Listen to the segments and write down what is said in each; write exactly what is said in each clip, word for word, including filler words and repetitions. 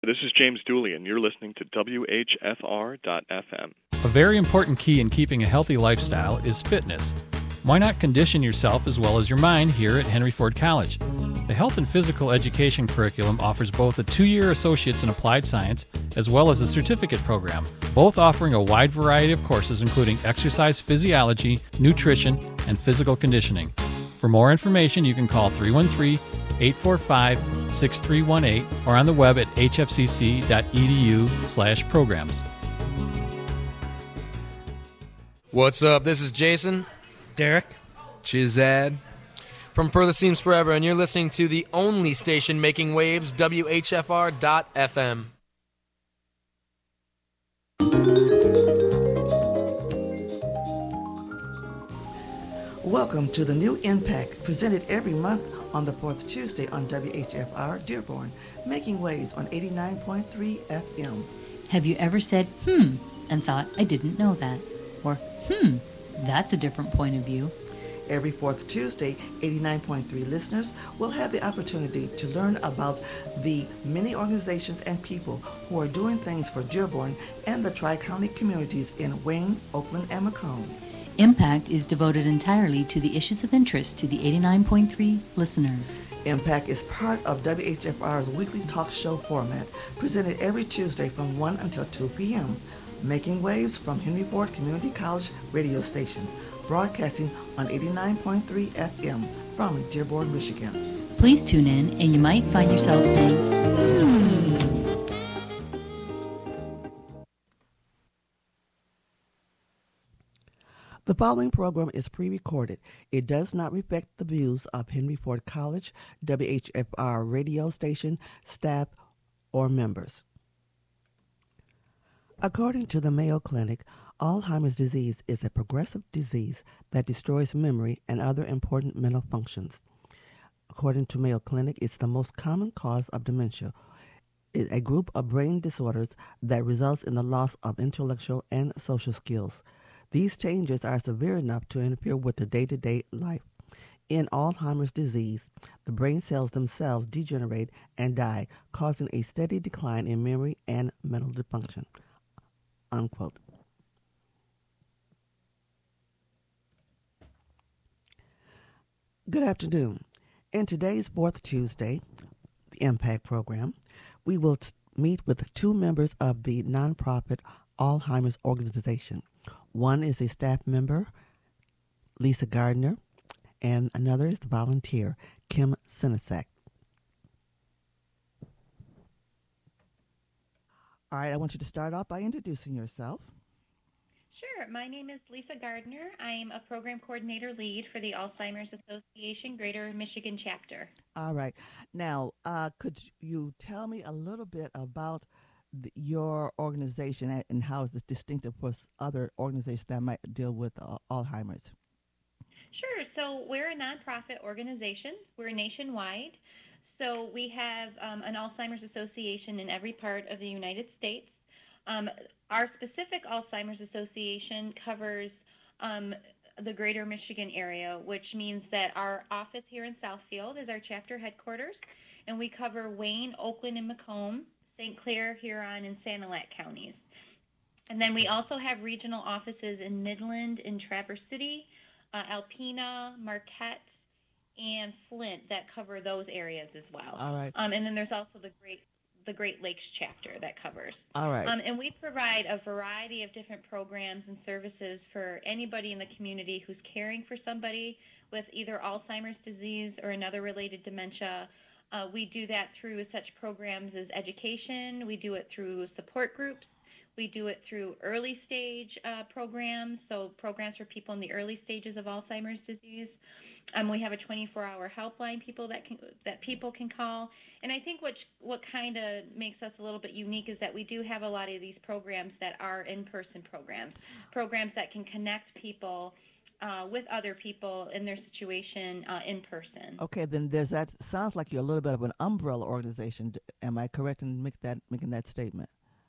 This is James Dooley, and you're listening to W H F R dot F M. A very important key in keeping a healthy lifestyle is fitness. Why not condition yourself as well as your mind here at Henry Ford College? The Health and Physical Education curriculum offers both a two-year Associates in Applied Science as well as a certificate program, both offering a wide variety of courses including exercise physiology, nutrition, and physical conditioning. For more information, you can call three one three, eight four five, six three one eight or on the web at h f c c dot e d u slash programs. What's up? This is Jason. Derek. Chizad. From Further Seems Forever, and you're listening to the only station making waves, W H F R dot F M. Welcome to the new Impact, presented every month on the fourth Tuesday on W H F R Dearborn, making waves on eighty-nine point three F M. Have you ever said, hmm, and thought, I didn't know that? Or, hmm, that's a different point of view. Every fourth Tuesday, eighty-nine point three listeners will have the opportunity to learn about the many organizations and people who are doing things for Dearborn and the Tri-County communities in Wayne, Oakland, and Macomb. Impact is devoted entirely to the issues of interest to the eighty-nine point three listeners. Impact is part of W H F R's weekly talk show format, presented every Tuesday from one until two p.m., making waves from Henry Ford Community College radio station, broadcasting on eighty-nine point three F M from Dearborn, Michigan. Please tune in, and you might find yourself saying, hmm. The following program is pre-recorded. It does not reflect the views of Henry Ford College, W H F R radio station, staff, or members. According to the Mayo Clinic, Alzheimer's disease is a progressive disease that destroys memory and other important mental functions. According to Mayo Clinic, it's the most common cause of dementia. It's a group of brain disorders that results in the loss of intellectual and social skills. These changes are severe enough to interfere with the day-to-day life. In Alzheimer's disease, the brain cells themselves degenerate and die, causing a steady decline in memory and mental function. Unquote. Good afternoon. In today's fourth Tuesday, the Impact program, we will t- meet with two members of the nonprofit Alzheimer's organization. One is a staff member, Lisa Gardner, and another is the volunteer, Kim Sinasak. All right, I want you to start off by introducing yourself. Sure. My name is Lisa Gardner. I'm a program coordinator lead for the Alzheimer's Association Greater Michigan chapter. All right. Now, uh, could you tell me a little bit about the, your organization and how is this distinctive for other organizations that might deal with uh, Alzheimer's? Sure. So we're a nonprofit organization. We're nationwide. So we have um, an Alzheimer's Association in every part of the United States. Um, our specific Alzheimer's Association covers um, the greater Michigan area, which means that our office here in Southfield is our chapter headquarters, and we cover Wayne, Oakland, and Macomb, Saint Clair, Huron, and Sanilac counties. And then we also have regional offices in Midland, in Traverse City, uh, Alpena, Marquette, and Flint that cover those areas as well. All right. Um, and then there's also the Great the Great Lakes chapter that covers. All right. Um, and we provide a variety of different programs and services for anybody in the community who's caring for somebody with either Alzheimer's disease or another related dementia. Uh, we do that through such programs as education. We do it through support groups. We do it through early stage uh, programs, so programs for people in the early stages of Alzheimer's disease. Um, we have a twenty-four hour helpline people that can that people can call. And I think what what kind of makes us a little bit unique is that we do have a lot of these programs that are in-person programs, programs that can connect people uh, with other people in their situation uh, in person. Okay, then there's that. Sounds like you're a little bit of an umbrella organization. Am I correct in make that making that statement?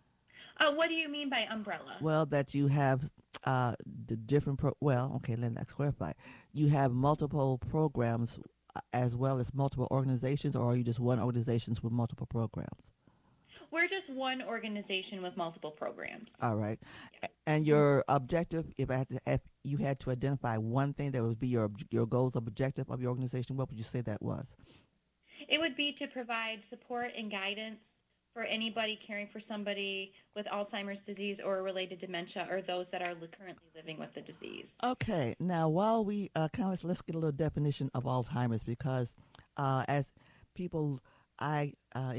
Uh, what do you mean by umbrella? Well, that you have uh, the different, pro- well, okay, let me clarify. You have multiple programs as well as multiple organizations, or are you just one organization with multiple programs? we're just one organization with multiple programs. All right. And your objective, if, I had to, if you had to identify one thing that would be your your goals of objective of your organization, what would you say that was? It would be to provide support and guidance for anybody caring for somebody with Alzheimer's disease or related dementia, or those that are li- currently living with the disease. Okay. Now, while we uh, kind of let's get a little definition of Alzheimer's, because uh, as people, I uh,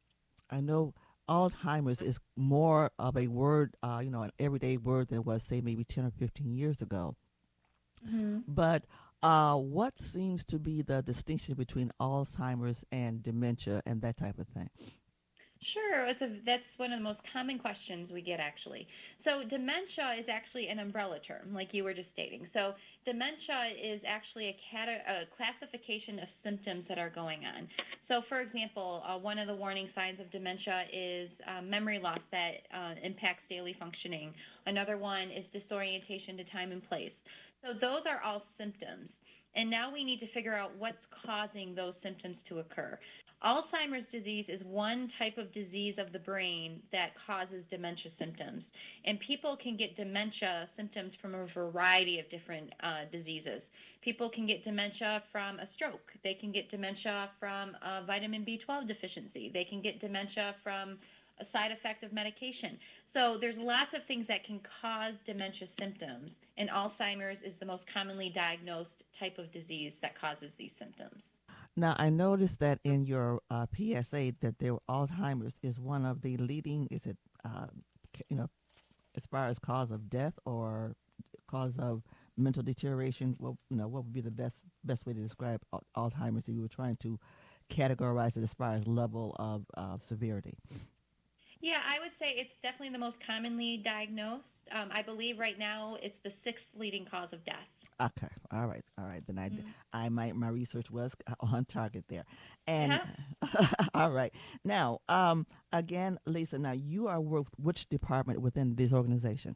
I know Alzheimer's is more of a word, uh, you know, an everyday word than it was, say, maybe ten or fifteen years ago. Mm-hmm. But uh, what seems to be the distinction between Alzheimer's and dementia and that type of thing? Sure, it's a, that's one of the most common questions we get, actually. So dementia is actually an umbrella term, like you were just stating. So dementia is actually a, cata- a classification of symptoms that are going on. So, for example, uh, one of the warning signs of dementia is uh, memory loss that uh, impacts daily functioning. Another one is disorientation to time and place. So those are all symptoms. And now we need to figure out what's causing those symptoms to occur. Alzheimer's disease is one type of disease of the brain that causes dementia symptoms. And people can get dementia symptoms from a variety of different uh, diseases. People can get dementia from a stroke. They can get dementia from a vitamin B twelve deficiency. They can get dementia from a side effect of medication. So there's lots of things that can cause dementia symptoms, and Alzheimer's is the most commonly diagnosed type of disease that causes these symptoms. Now, I noticed that in your uh, P S A that there Alzheimer's is one of the leading, is it, uh, you know, as far as cause of death or cause of mental deterioration? What, you know, what would be the best best way to describe al- Alzheimer's if you were trying to categorize it as far as level of uh, severity? Yeah, I would say it's definitely the most commonly diagnosed. Um, I believe right now it's the sixth leading cause of death. Okay, all right, all right. Then I, Mm-hmm. I might my research was on target there, and Uh-huh. all right. Now, um, again, Lisa. Now you are with which department within this organization?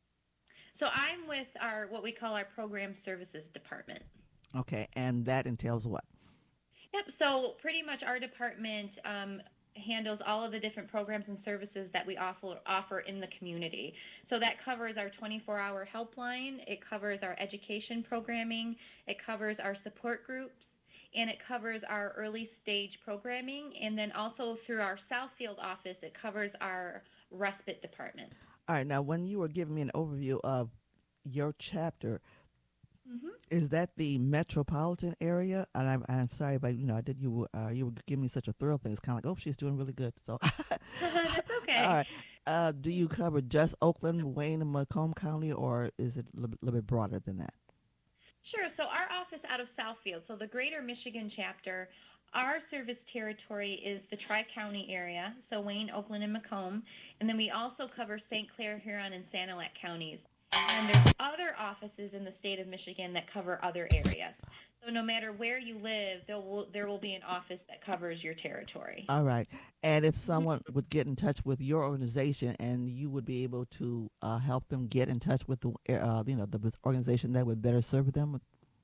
So I'm with our what we call our program services department. Okay, and that entails what? Yep. So pretty much our department um, handles all of the different programs and services that we offer offer in the community. So that covers our twenty-four hour helpline, it covers our education programming, it covers our support groups, and it covers our early stage programming, and then also through our Southfield office, it covers our respite department. All right. Now, when you were giving me an overview of your chapter, Mm-hmm. is that the metropolitan area? And I'm, I'm sorry, but you know, I did you uh, you were giving me such a thorough thing. It's kind of like, oh, she's doing really good. So, That's okay. all right. Uh, do you cover just Oakland, Wayne, and Macomb County, or is it a little, little bit broader than that? Sure. So our office out of Southfield, so the Greater Michigan chapter, our service territory is the Tri-County area, so Wayne, Oakland, and Macomb. And then we also cover Saint Clair, Huron, and Sanilac counties. And there's other offices in the state of Michigan that cover other areas. So no matter where you live, there will there will be an office that covers your territory. All right. And if someone would get in touch with your organization, and you would be able to uh, help them get in touch with the uh, you know the organization that would better serve them.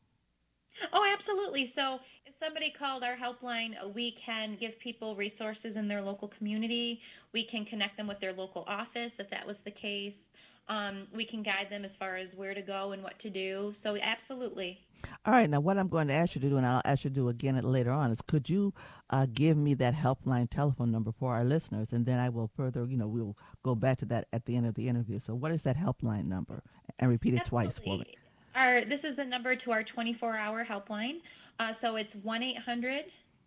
Oh, absolutely. So if somebody called our helpline, we can give people resources in their local community. We can connect them with their local office if that was the case. Um, we can guide them as far as where to go and what to do. So absolutely. All right. Now, what I'm going to ask you to do, and I'll ask you to do again later on, is could you uh, give me that helpline telephone number for our listeners, and then I will further, you know, we'll go back to that at the end of the interview. So what is that helpline number? And repeat it Absolutely. twice for me. Our, this is the number to our twenty-four hour helpline. Uh, so it's one eight hundred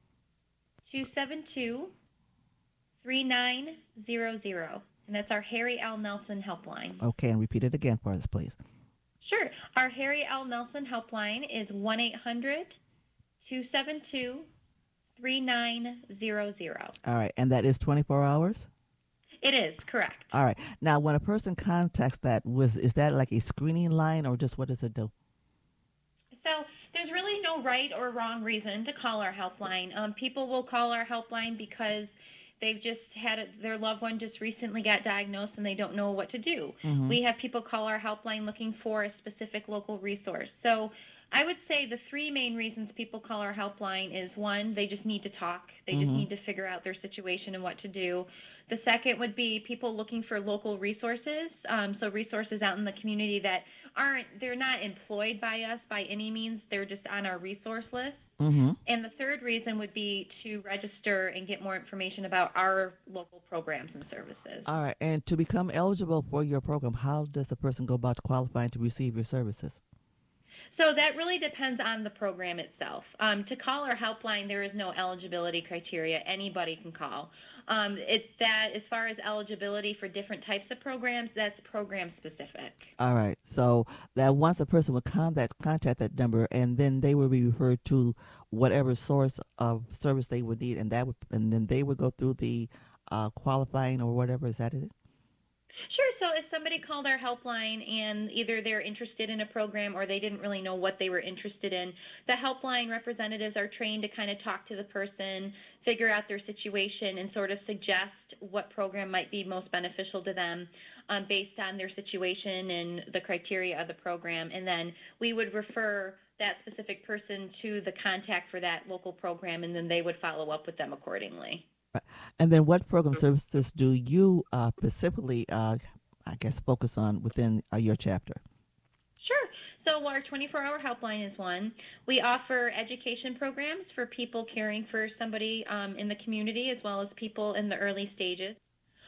two seven two three nine zero zero. And that's our Harry L. Nelson helpline. Okay, and repeat it again for us, please. Sure. Our Harry L. Nelson helpline is one eight hundred two seven two three nine zero zero. All right, and that is twenty-four hours? It is, correct. All right. Now, when a person contacts that, was is that like a screening line, or just what does it do? So there's really no right or wrong reason to call our helpline. Um, people will call our helpline because they've just had a, their loved one just recently got diagnosed and they don't know what to do. Mm-hmm. We have people call our helpline looking for a specific local resource. So I would say the three main reasons people call our helpline is, one, they just need to talk. They just Mhm. need to figure out their situation and what to do. The second would be people looking for local resources, um, so resources out in the community that aren't, they're not employed by us by any means. They're just on our resource list. Mm-hmm. And the third reason would be to register and get more information about our local programs and services. All right. And to become eligible for your program, how does a person go about qualifying to receive your services? So that really depends on the program itself. Um, to call our helpline, there is no eligibility criteria. Anybody can call. Um, it's that as far as eligibility for different types of programs, that's program specific. All right. So that once a person would contact contact that number, and then they would be referred to whatever source of service they would need, and that would, and then they would go through the uh, qualifying or whatever. Is that it? Sure. So if somebody called our helpline and either they're interested in a program or they didn't really know what they were interested in, the helpline representatives are trained to kind of talk to the person, figure out their situation, and sort of suggest what program might be most beneficial to them um, based on their situation and the criteria of the program. And then we would refer that specific person to the contact for that local program, and then they would follow up with them accordingly. And then what program services do you uh, specifically, uh, I guess, focus on within uh, your chapter? Sure. So our twenty-four hour helpline is one. We offer education programs for people caring for somebody um, in the community as well as people in the early stages.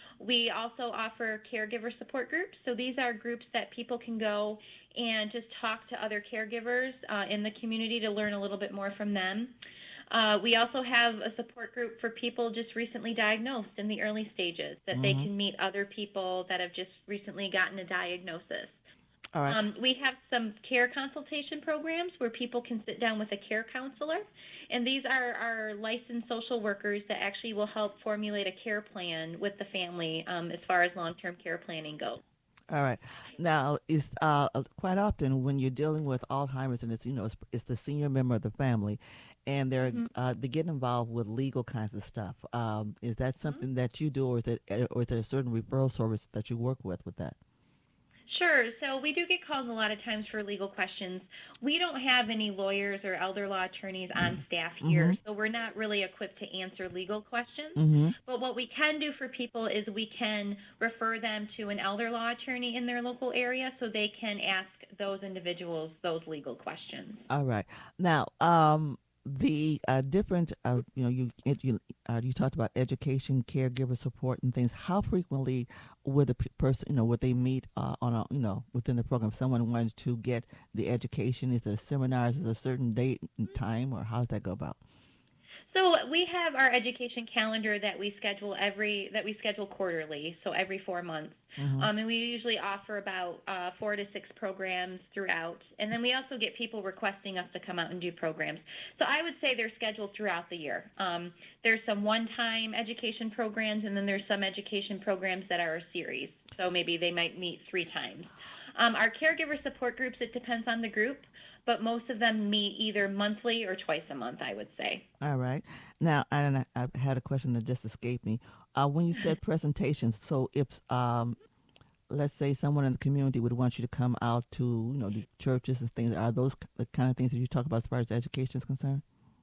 We also offer caregiver support groups. So these are groups that people can go and just talk to other caregivers uh, in the community to learn a little bit more from them. Uh, we also have a support group for people just recently diagnosed in the early stages, that mm-hmm. they can meet other people that have just recently gotten a diagnosis. All right. Um, we have some care consultation programs where people can sit down with a care counselor, and these are our licensed social workers that actually will help formulate a care plan with the family um, as far as long-term care planning goes. All right. Now, it's uh, quite often when you're dealing with Alzheimer's, and it's you know it's, it's the senior member of the family, and they're mm-hmm. uh, they get involved with legal kinds of stuff. Um, is that something mm-hmm. that you do, or is it, or is there a certain referral service that you work with with that? Sure. So we do get called a lot of times for legal questions. We don't have any lawyers or elder law attorneys on staff here, mm-hmm. so we're not really equipped to answer legal questions. Mm-hmm. But what we can do for people is we can refer them to an elder law attorney in their local area so they can ask those individuals those legal questions. All right. Now, um, the uh, different, uh, you know, you you uh, you talked about education, caregiver support, and things. How frequently would a p- person, you know, would they meet uh, on a, you know, within the program? If someone wanted to get the education, is there seminars? Is there a certain date and time, or how does that go about? So we have our education calendar that we schedule every that we schedule quarterly, so every four months. Mm-hmm. Um, and we usually offer about uh, four to six programs throughout. And then we also get people requesting us to come out and do programs. So I would say they're scheduled throughout the year. Um, there's some one-time education programs, and then there's some education programs that are a series. So maybe they might meet three times. Um, our caregiver support groups, it depends on the group, but most of them meet either monthly or twice a month, I would say. All right. Now, and I, I had a question that just escaped me. Uh, when you said presentations, so if, um, let's say, someone in the community would want you to come out to, you know, do churches and things, are those the kind of things that you talk about as far as education is concerned?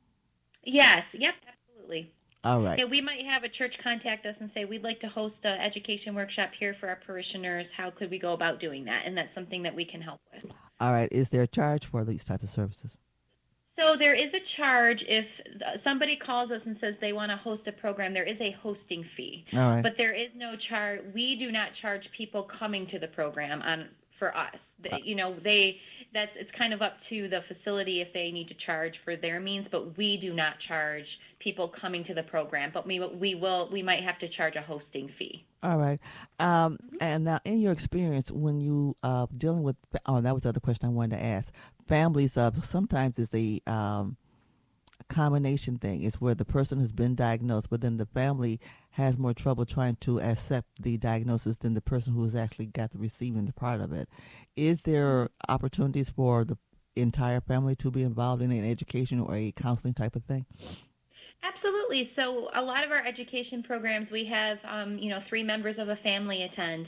Yes. Yep, absolutely. All right. Yeah, we might have a church contact us and say, we'd like to host an education workshop here for our parishioners. How could we go about doing that? And that's something that we can help with. All right. Is there a charge for these types of services? So there is a charge if somebody calls us and says they want to host a program. There is a hosting fee. All right. But there is no charge. We do not charge people coming to the program on for us. Uh, you know, they that's it's kind of up to the facility if they need to charge for their means, but we do not charge people coming to the program. But we we will we might have to charge a hosting fee. All right. Um, and now, in your experience, when you uh, dealing with, oh, that was the other question I wanted to ask. Families, uh, sometimes it's a um, combination thing. It's where the person has been diagnosed, but then the family has more trouble trying to accept the diagnosis than the person who has actually got the receiving the part of it. Is there opportunities for the entire family to be involved in an education or a counseling type of thing? Absolutely. So a lot of our education programs, we have, um, you know, three members of a family attend.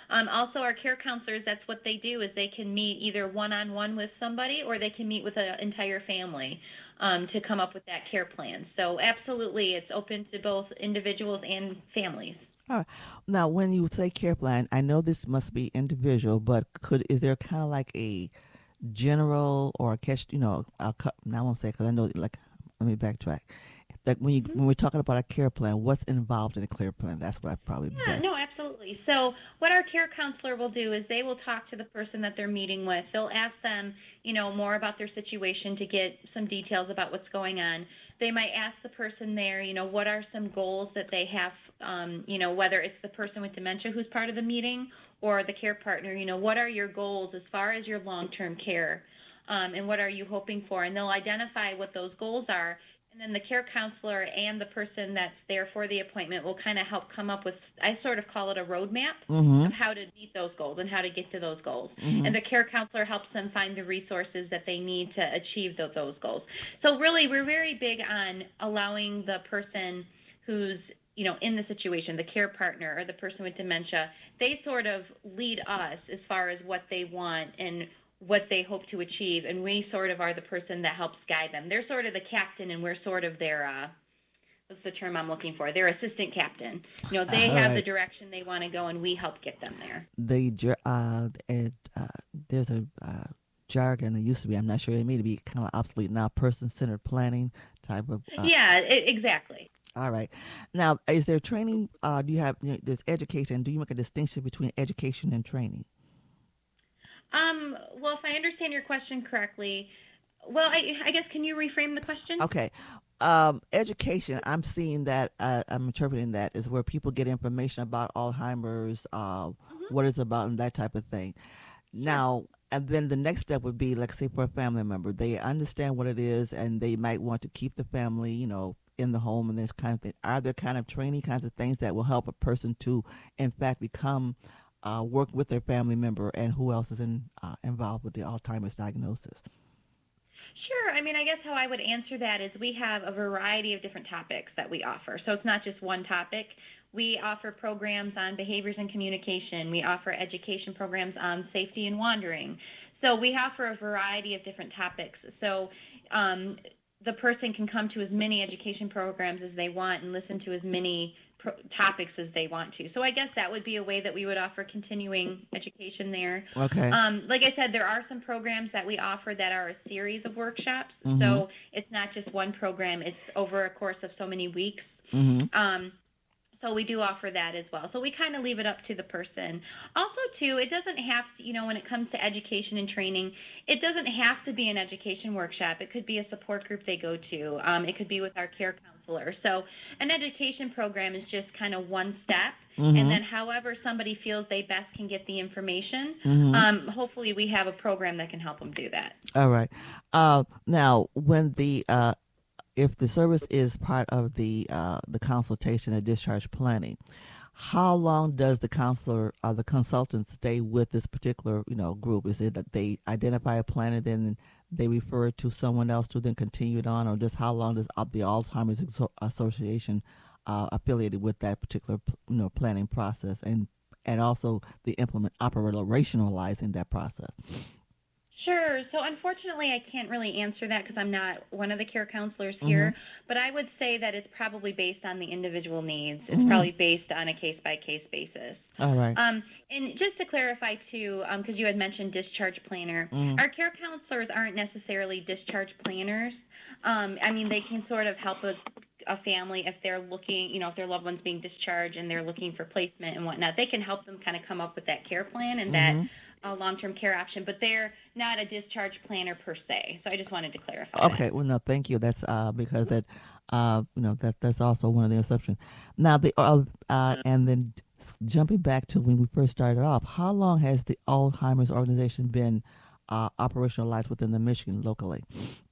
Um, also, our care counselors, that's what they do, is they can meet either one-on-one with somebody or they can meet with an entire family um, to come up with that care plan. So absolutely, it's open to both individuals and families. All right. Now, when you say care plan, I know this must be individual, but could is there kind of like a general or a catch, you know, a, now I won't say because I know, like, let me backtrack. Like when you when we're talking about a care plan, what's involved in a care plan? That's what I probably Yeah, did. no, absolutely. So what our care counselor will do is they will talk to the person that they're meeting with. They'll ask them, you know, more about their situation to get some details about what's going on. They might ask the person there, you know, what are some goals that they have, um, you know, whether it's the person with dementia who's part of the meeting or the care partner, you know, what are your goals as far as your long-term care, um, and what are you hoping for? And they'll identify what those goals are. And then the care counselor and the person that's there for the appointment will kind of help come up with, I sort of call it a roadmap Mm-hmm. of how to meet those goals and how to get to those goals. Mm-hmm. And the care counselor helps them find the resources that they need to achieve those, those goals. So really, we're very big on allowing the person who's, you know, in the situation, the care partner or the person with dementia, they sort of lead us as far as what they want and what they hope to achieve, and we sort of are the person that helps guide them. They're sort of the captain, and we're sort of their, uh, what's the term I'm looking for? Their assistant captain. You know, they All have right. the direction they want to go, and we help get them there. The jar- uh, it, uh, there's a uh, jargon that used to be. I'm not sure it may be kind of obsolete now. Person-centered planning type of. Uh, yeah, I- exactly. All right. Now, is there training? Uh, do you have? You know, there's education. Do you make a distinction between education and training? Um, well, if I understand your question correctly, well, I, I guess, can you reframe the question? Okay. Um, education, I'm seeing that, uh, I'm interpreting that is where people get information about Alzheimer's, uh, Mm-hmm. what it's about, and that type of thing. Now, and then the next step would be, like, say, for a family member, they understand what it is, and they might want to keep the family, you know, in the home and this kind of thing. Are there kind of training kinds of things that will help a person to, in fact, become Uh, work with their family member, and who else is in, uh, involved with the Alzheimer's diagnosis? Sure. I mean, I guess how I would answer that is we have a variety of different topics that we offer. So it's not just one topic. We offer programs on behaviors and communication. We offer education programs on safety and wandering. So we offer a variety of different topics. So um, the person can come to as many education programs as they want and listen to as many pro- topics as they want to. So I guess that would be a way that we would offer continuing education there. Okay. Um, like I said, there are some programs that we offer that are a series of workshops. Mhm. So it's not just one program. It's over a course of so many weeks. Mm-hmm. Um, so we do offer that as well. So we kind of leave it up to the person. Also, too, it doesn't have to, you know, when it comes to education and training, it doesn't have to be an education workshop. It could be a support group they go to. Um, it could be with our care counselor. So an education program is just kind of one step. Mm-hmm. And then however somebody feels they best can get the information, Mhm. um, hopefully we have a program that can help them do that. All right. Uh, now, when the uh, if the service is part of the uh, the consultation and discharge planning, how long does the counselor or the consultant stay with this particular you know group? Is it that they identify a plan and then they refer it to someone else to then continue it on, or just how long does uh, the Alzheimer's Exo- Association uh, affiliated with that particular you know planning process, and and also the implement operationalizing that process? Sure. So unfortunately, I can't really answer that because I'm not one of the care counselors here. But I would say that it's probably based on the individual needs. It's Mhm. probably based on a case-by-case basis. All right. Um, and just to clarify, too, because you had mentioned discharge planner, Mhm. our care counselors aren't necessarily discharge planners. Um, I mean, they can sort of help a, a family if they're looking, you know, if their loved one's being discharged and they're looking for placement and whatnot. They can help them kind of come up with that care plan and that Mhm. uh, long-term care option, but they're not a discharge planner per se. So I just wanted to clarify. Okay, that. well, no, thank you. That's uh, because that, uh, you know, that that's also one of the exceptions. Now, the uh, uh, and then s- jumping back to when we first started off, how long has the Alzheimer's organization been uh, operationalized within the Michigan locally?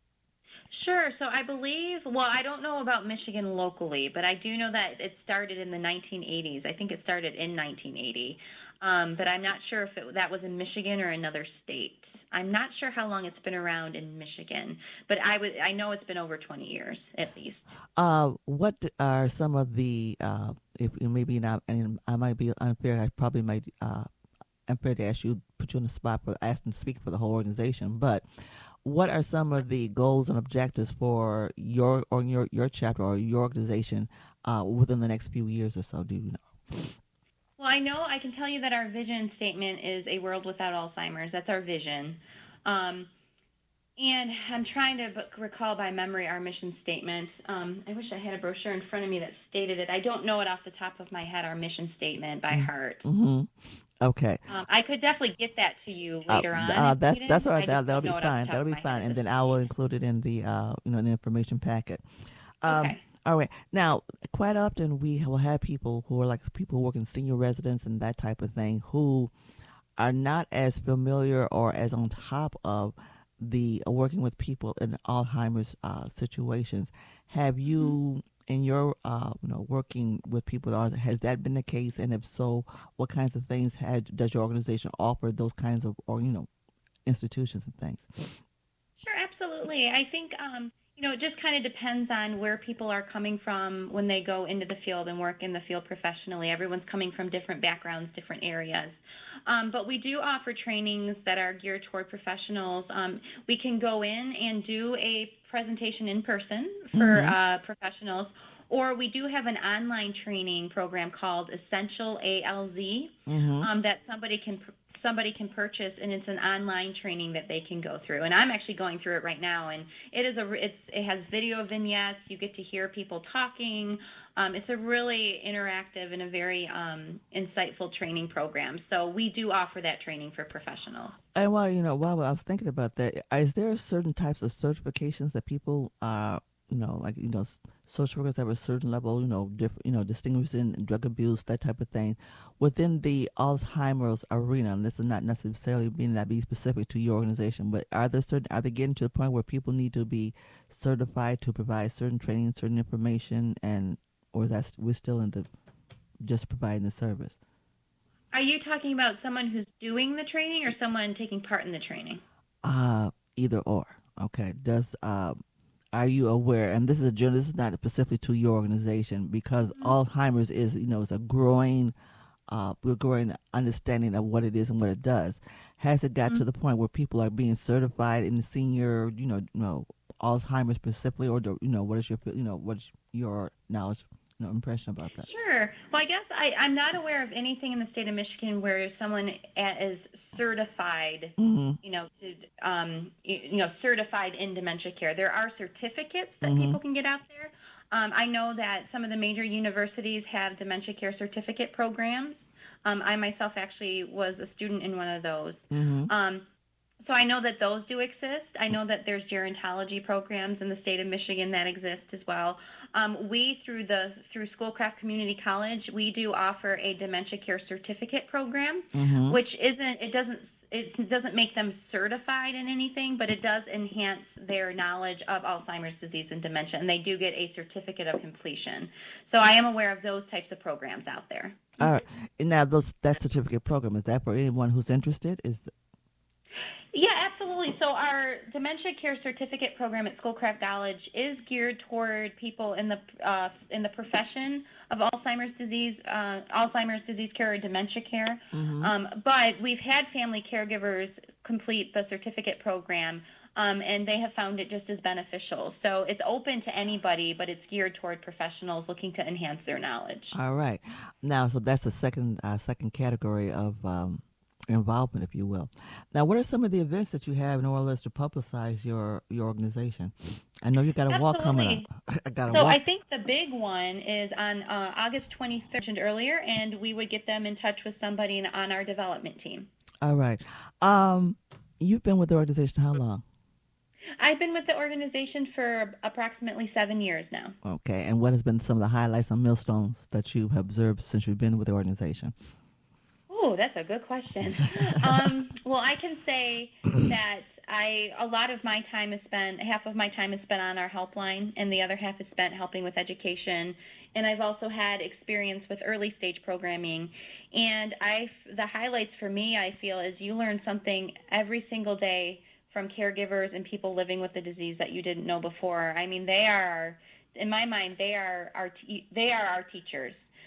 Sure. So I believe, well, I don't know about Michigan locally, but I do know that it started in the nineteen eighties. I think it started in nineteen eighty. Um, but I'm not sure if it, that was in Michigan or another state. I'm not sure how long it's been around in Michigan, but I would I know it's been over twenty years at least. Uh, what are some of the, uh, if maybe not, and I might be unfair, I probably might uh, unfair to ask you, put you on the spot for asking to speak for the whole organization, but what are some of the goals and objectives for your or your your chapter or your organization uh, within the next few years or so? Do you know? Well, I know I can tell you that our vision statement is a world without Alzheimer's. That's our vision. Um, and I'm trying to recall by memory our mission statement. Um, I wish I had a brochure in front of me that stated it. I don't know it off the top of my head, our mission statement by heart. Mm-hmm. Okay. Um, I could definitely get that to you later uh, on. Uh, that's that's all right. That, that'll be fine. That'll be fine, and then I will include it in the uh, you know, in the information packet. Um, okay. All right. Now, quite often we will have people who are like people who work in senior residence and that type of thing who are not as familiar or as on top of the uh, working with people in Alzheimer's uh, situations. Have you, in your uh, you know, working with people, has that been the case? And if so, what kinds of things had, does your organization offer those kinds of, or you know, institutions and things? Sure, absolutely. I think. Um, You know, it just kind of depends on where people are coming from when they go into the field and work in the field professionally. Everyone's coming from different backgrounds, different areas. Um, but we do offer trainings that are geared toward professionals. Um, we can go in and do a presentation in person for mm-hmm. uh, professionals, or we do have an online training program called Essential A L Z mm-hmm. um, that somebody can somebody can purchase, and it's an online training that they can go through. And I'm actually going through it right now, and it is a it's, it has video vignettes. You get to hear people talking. Um, it's a really interactive and a very um, insightful training program. So we do offer that training for professionals. And while you know, while I was thinking about that, is there certain types of certifications that people are, you know, like you know, social workers have a certain level, you know, different, you know, distinguishing drug abuse, that type of thing, within the Alzheimer's arena? And this is not necessarily being that be specific to your organization, but are there certain, are they getting to the point where people need to be certified to provide certain training, certain information, and or is that we're still in the just providing the service? Are you talking about someone who's doing the training or someone taking part in the training? Uh, either or. Okay. Does uh. Are you aware, and this is a journal, this is not specifically to your organization, because mm-hmm. Alzheimer's is, you know, it's a growing, uh, we're growing understanding of what it is and what it does. Has it got mm-hmm. to the point where people are being certified in the senior, you know, you know, Alzheimer's specifically, or, do, you know, what is your, you know, what's your knowledge, you know, impression about that? Sure. Well, I guess I, I'm not aware of anything in the state of Michigan where someone is certified, mm-hmm. you know, to, um, you know, certified in dementia care. There are certificates that mm-hmm. people can get out there. Um, I know that some of the major universities have dementia care certificate programs. Um, I myself actually was a student in one of those. Mm-hmm. Um, so I know that those do exist. I know that there's gerontology programs in the state of Michigan that exist as well. Um, we, through the through Schoolcraft Community College, we do offer a dementia care certificate program, mm-hmm. which isn't, it doesn't, it doesn't make them certified in anything, but it does enhance their knowledge of Alzheimer's disease and dementia, and they do get a certificate of completion. So I am aware of those types of programs out there. All right. Now, those that certificate program, is that for anyone who's interested? Is the- Yeah, absolutely. So our dementia care certificate program at Schoolcraft College is geared toward people in the uh, in the profession of Alzheimer's disease, uh, Alzheimer's disease care or dementia care. Mm-hmm. Um, but we've had family caregivers complete the certificate program, um, and they have found it just as beneficial. So it's open to anybody, but it's geared toward professionals looking to enhance their knowledge. All right. Now, so that's the second uh, second category of Um involvement, if you will. Now, what are some of the events that you have in order to publicize your your organization? I know you got a Absolutely. walk coming up. I got a so walk. I think the big one is on uh, August twenty-third, mentioned earlier, and we would get them in touch with somebody on our development team. All right. Um, you've been with the organization how long? I've been with the organization for approximately seven years now. Okay. And what has been some of the highlights and milestones that you've observed since you've been with the organization? Oh, that's a good question. um, well, I can say that I a lot of my time is spent, half of my time is spent on our helpline, and the other half is spent helping with education. And I've also had experience with early stage programming. And I, the highlights for me, I feel, is you learn something every single day from caregivers and people living with the disease that you didn't know before. I mean, they are, in my mind, they are our te- they are our teachers.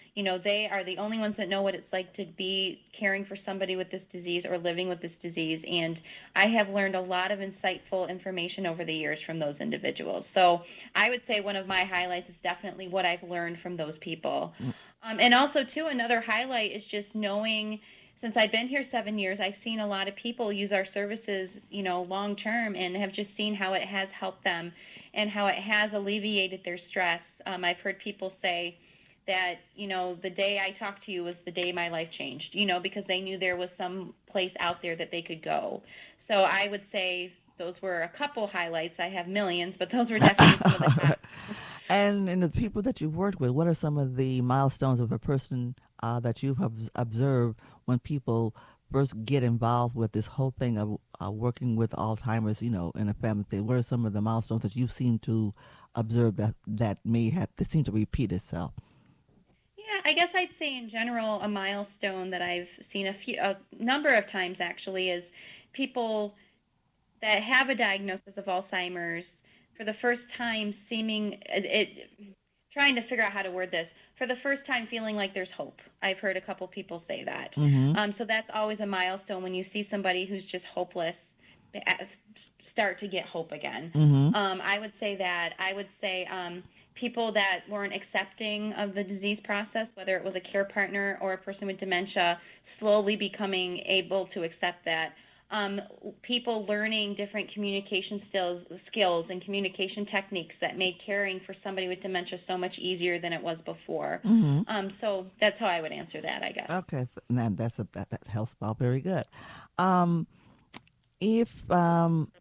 You know, they are the only ones that know what it's like to be caring for somebody with this disease or living with this disease. And I have learned a lot of insightful information over the years from those individuals. So I would say one of my highlights is definitely what I've learned from those people. Mm. Um, and also, too, another highlight is just knowing, since I've been here seven years, I've seen a lot of people use our services, you know, long term, and have just seen how it has helped them and how it has alleviated their stress. Um, I've heard people say that, you know, the day I talked to you was the day my life changed, you know, because they knew there was some place out there that they could go. So I would say those were a couple highlights. I have millions, but those were definitely some of the top. And in the people that you've worked with, what are some of the milestones of a person uh, that you have observed when people first get involved with this whole thing of uh, working with Alzheimer's, you know, in a family thing? What are some of the milestones that you seem to observe that, that may have, that seem to repeat itself? Yeah, I guess I'd say in general a milestone that I've seen a few, a number of times actually, is people that have a diagnosis of Alzheimer's for the first time seeming, it, it, trying to figure out how to word this, for the first time feeling like there's hope. I've heard a couple people say that. Mm-hmm. Um, so that's always a milestone when you see somebody who's just hopeless start to get hope again. Mm-hmm. Um, I would say that. I would say um, people that weren't accepting of the disease process, whether it was a care partner or a person with dementia, slowly becoming able to accept that. Um, people learning different communication skills, skills and communication techniques that made caring for somebody with dementia so much easier than it was before. Mm-hmm. Um, so that's how I would answer that, I guess. Okay, now that's a, that, that helps out very good. Um, if um,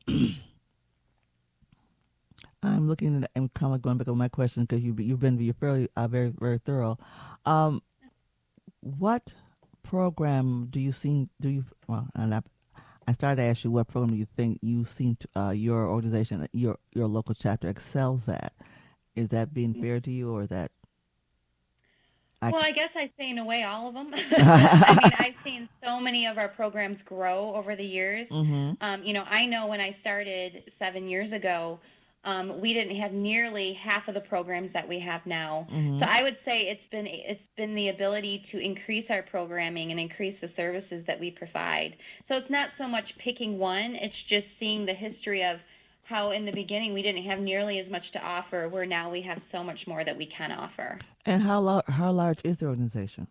I'm looking at, I'm kind of going back on my question because you, you've been you're fairly uh, very very thorough. Um, what program do you think do you well and I. I started to ask you what program you think you seem to, uh, your organization, your your local chapter excels at. Is that being fair to you, or is that? I well, I guess I'd say in a way all of them. I mean, I've seen so many of our programs grow over the years. Mm-hmm. Um, you know, I know when I started seven years ago, um, we didn't have nearly half of the programs that we have now. Mm-hmm. So I would say it's been it's been the ability to increase our programming and increase the services that we provide. So it's not so much picking one, it's just seeing the history of how in the beginning we didn't have nearly as much to offer, where now we have so much more that we can offer. And how, lo- how large is the organization?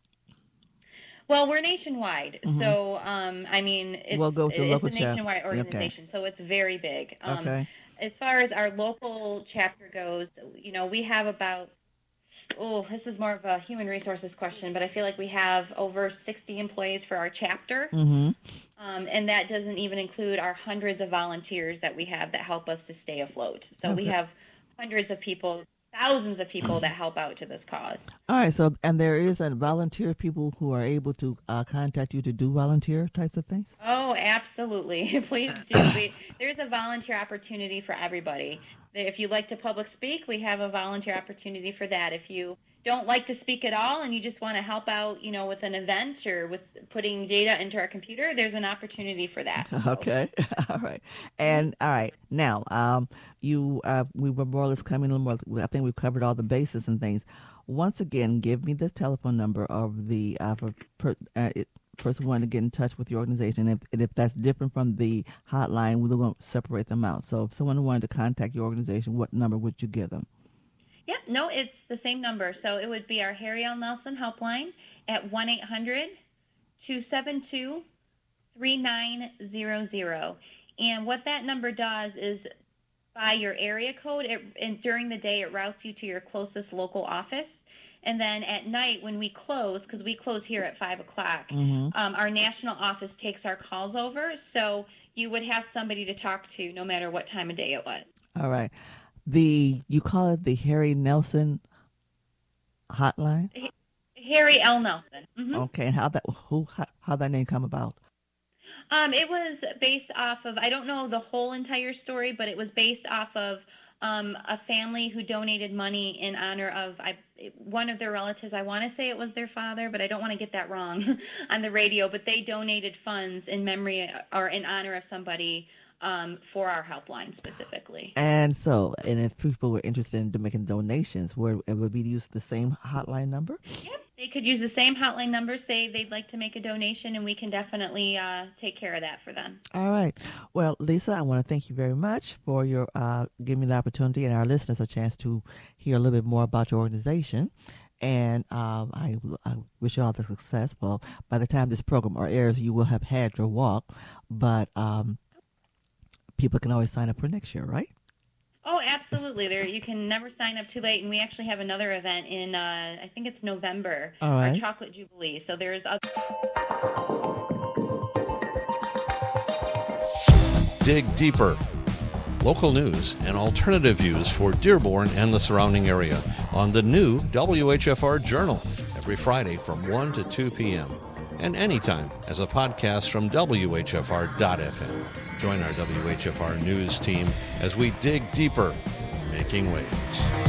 Well, we're nationwide, mm-hmm. so um, I mean, it's, we'll go with the it's local a nationwide chap- organization, okay. So it's very big. Um, okay. As far as our local chapter goes, you know, we have about, oh, this is more of a human resources question, but I feel like we have over sixty employees for our chapter, mm-hmm. um, and that doesn't even include our hundreds of volunteers that we have that help us to stay afloat. So okay. we have hundreds of people, thousands of people that help out to this cause. All right, so, and there is a volunteer people who are able to uh, contact you to do volunteer types of things? Oh, absolutely. Please do. We, there's a volunteer opportunity for everybody. If you like to public speak, we have a volunteer opportunity for that. If you don't like to speak at all and you just want to help out, you know, with an event or with putting data into our computer, there's an opportunity for that. Okay. All right. And all right. Now, um, you, uh, we were more or less coming a little more, I think we've covered all the bases and things. Once again, give me the telephone number of the uh, per, uh, it, person who wanted to get in touch with your organization. If, and if that's different from the hotline, we're going to separate them out. So if someone wanted to contact your organization, what number would you give them? Yeah, no, it's the same number. So it would be our Harry L. Nelson helpline at one eight hundred two seven two three nine zero zero. And what that number does is by your area code, it, and during the day it routes you to your closest local office. And then at night when we close, because we close here at five o'clock, mm-hmm. um, our national office takes our calls over. So you would have somebody to talk to no matter what time of day it was. All right. The you call it the Harry Nelson hotline? Harry L. Nelson. Mm-hmm. Okay. And how that who how, how that name come about? Um, it was based off of, I don't know the whole entire story, but it was based off of um, a family who donated money in honor of I, one of their relatives. I want to say it was their father, but I don't want to get that wrong on the radio. But they donated funds in memory or in honor of somebody um, for our helpline specifically. And so, and if people were interested in making donations, where it would be used the same hotline number? Yep, they could use the same hotline number, say they'd like to make a donation, and we can definitely uh, take care of that for them. All right. Well, Lisa, I want to thank you very much for your uh, giving me the opportunity and our listeners a chance to hear a little bit more about your organization. And um, I, I wish you all the success. Well, by the time this program airs, you will have had your walk, but um, people can always sign up for next year, right? Oh, absolutely. There, you can never sign up too late, and we actually have another event in, uh, I think it's November, all right. our Chocolate Jubilee. So there's other. Dig Deeper. Local news and alternative views for Dearborn and the surrounding area on the new W H F R Journal every Friday from one to two p.m. and anytime as a podcast from W H F R dot F M. Join our W H F R news team as we dig deeper, making waves.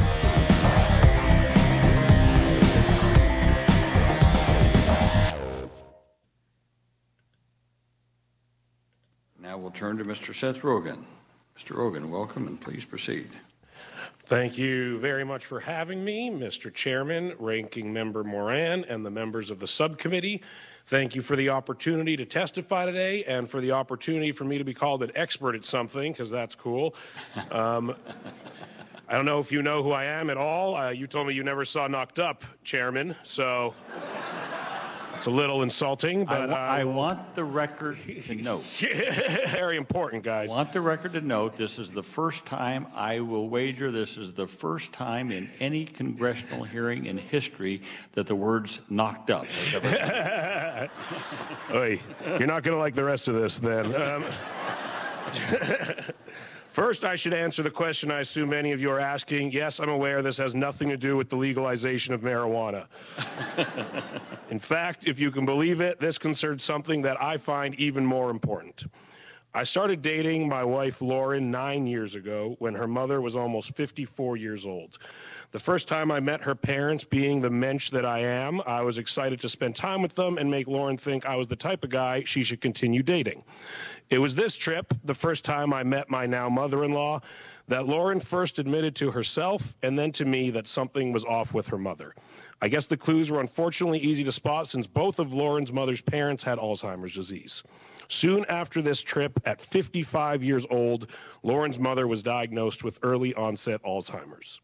Now we'll turn to Mister Seth Rogen. Mister Rogen, welcome, and please proceed. Thank you very much for having me, Mister Chairman, Ranking Member Moran, and the members of the subcommittee. Thank you for the opportunity to testify today and for the opportunity for me to be called an expert at something, because that's cool. Um, I don't know if you know who I am at all. Uh, you told me you never saw Knocked Up, Chairman, so it's a little insulting. But I, wa- I, I want the record to note. Very important, guys. I want the record to note this is the first time, I will wager this is the first time in any congressional hearing in history that the words knocked up has ever Oy, you're not going to like the rest of this then. Um, First, I should answer the question I assume many of you are asking. Yes, I'm aware this has nothing to do with the legalization of marijuana. In fact, if you can believe it, this concerns something that I find even more important. I started dating my wife, Lauren, nine years ago when her mother was almost fifty-four years old. The first time I met her parents, being the mensch that I am, I was excited to spend time with them and make Lauren think I was the type of guy she should continue dating. It was this trip, the first time I met my now mother-in-law, that Lauren first admitted to herself and then to me that something was off with her mother. I guess the clues were unfortunately easy to spot since both of Lauren's mother's parents had Alzheimer's disease. Soon after this trip, at fifty-five years old, Lauren's mother was diagnosed with early onset Alzheimer's.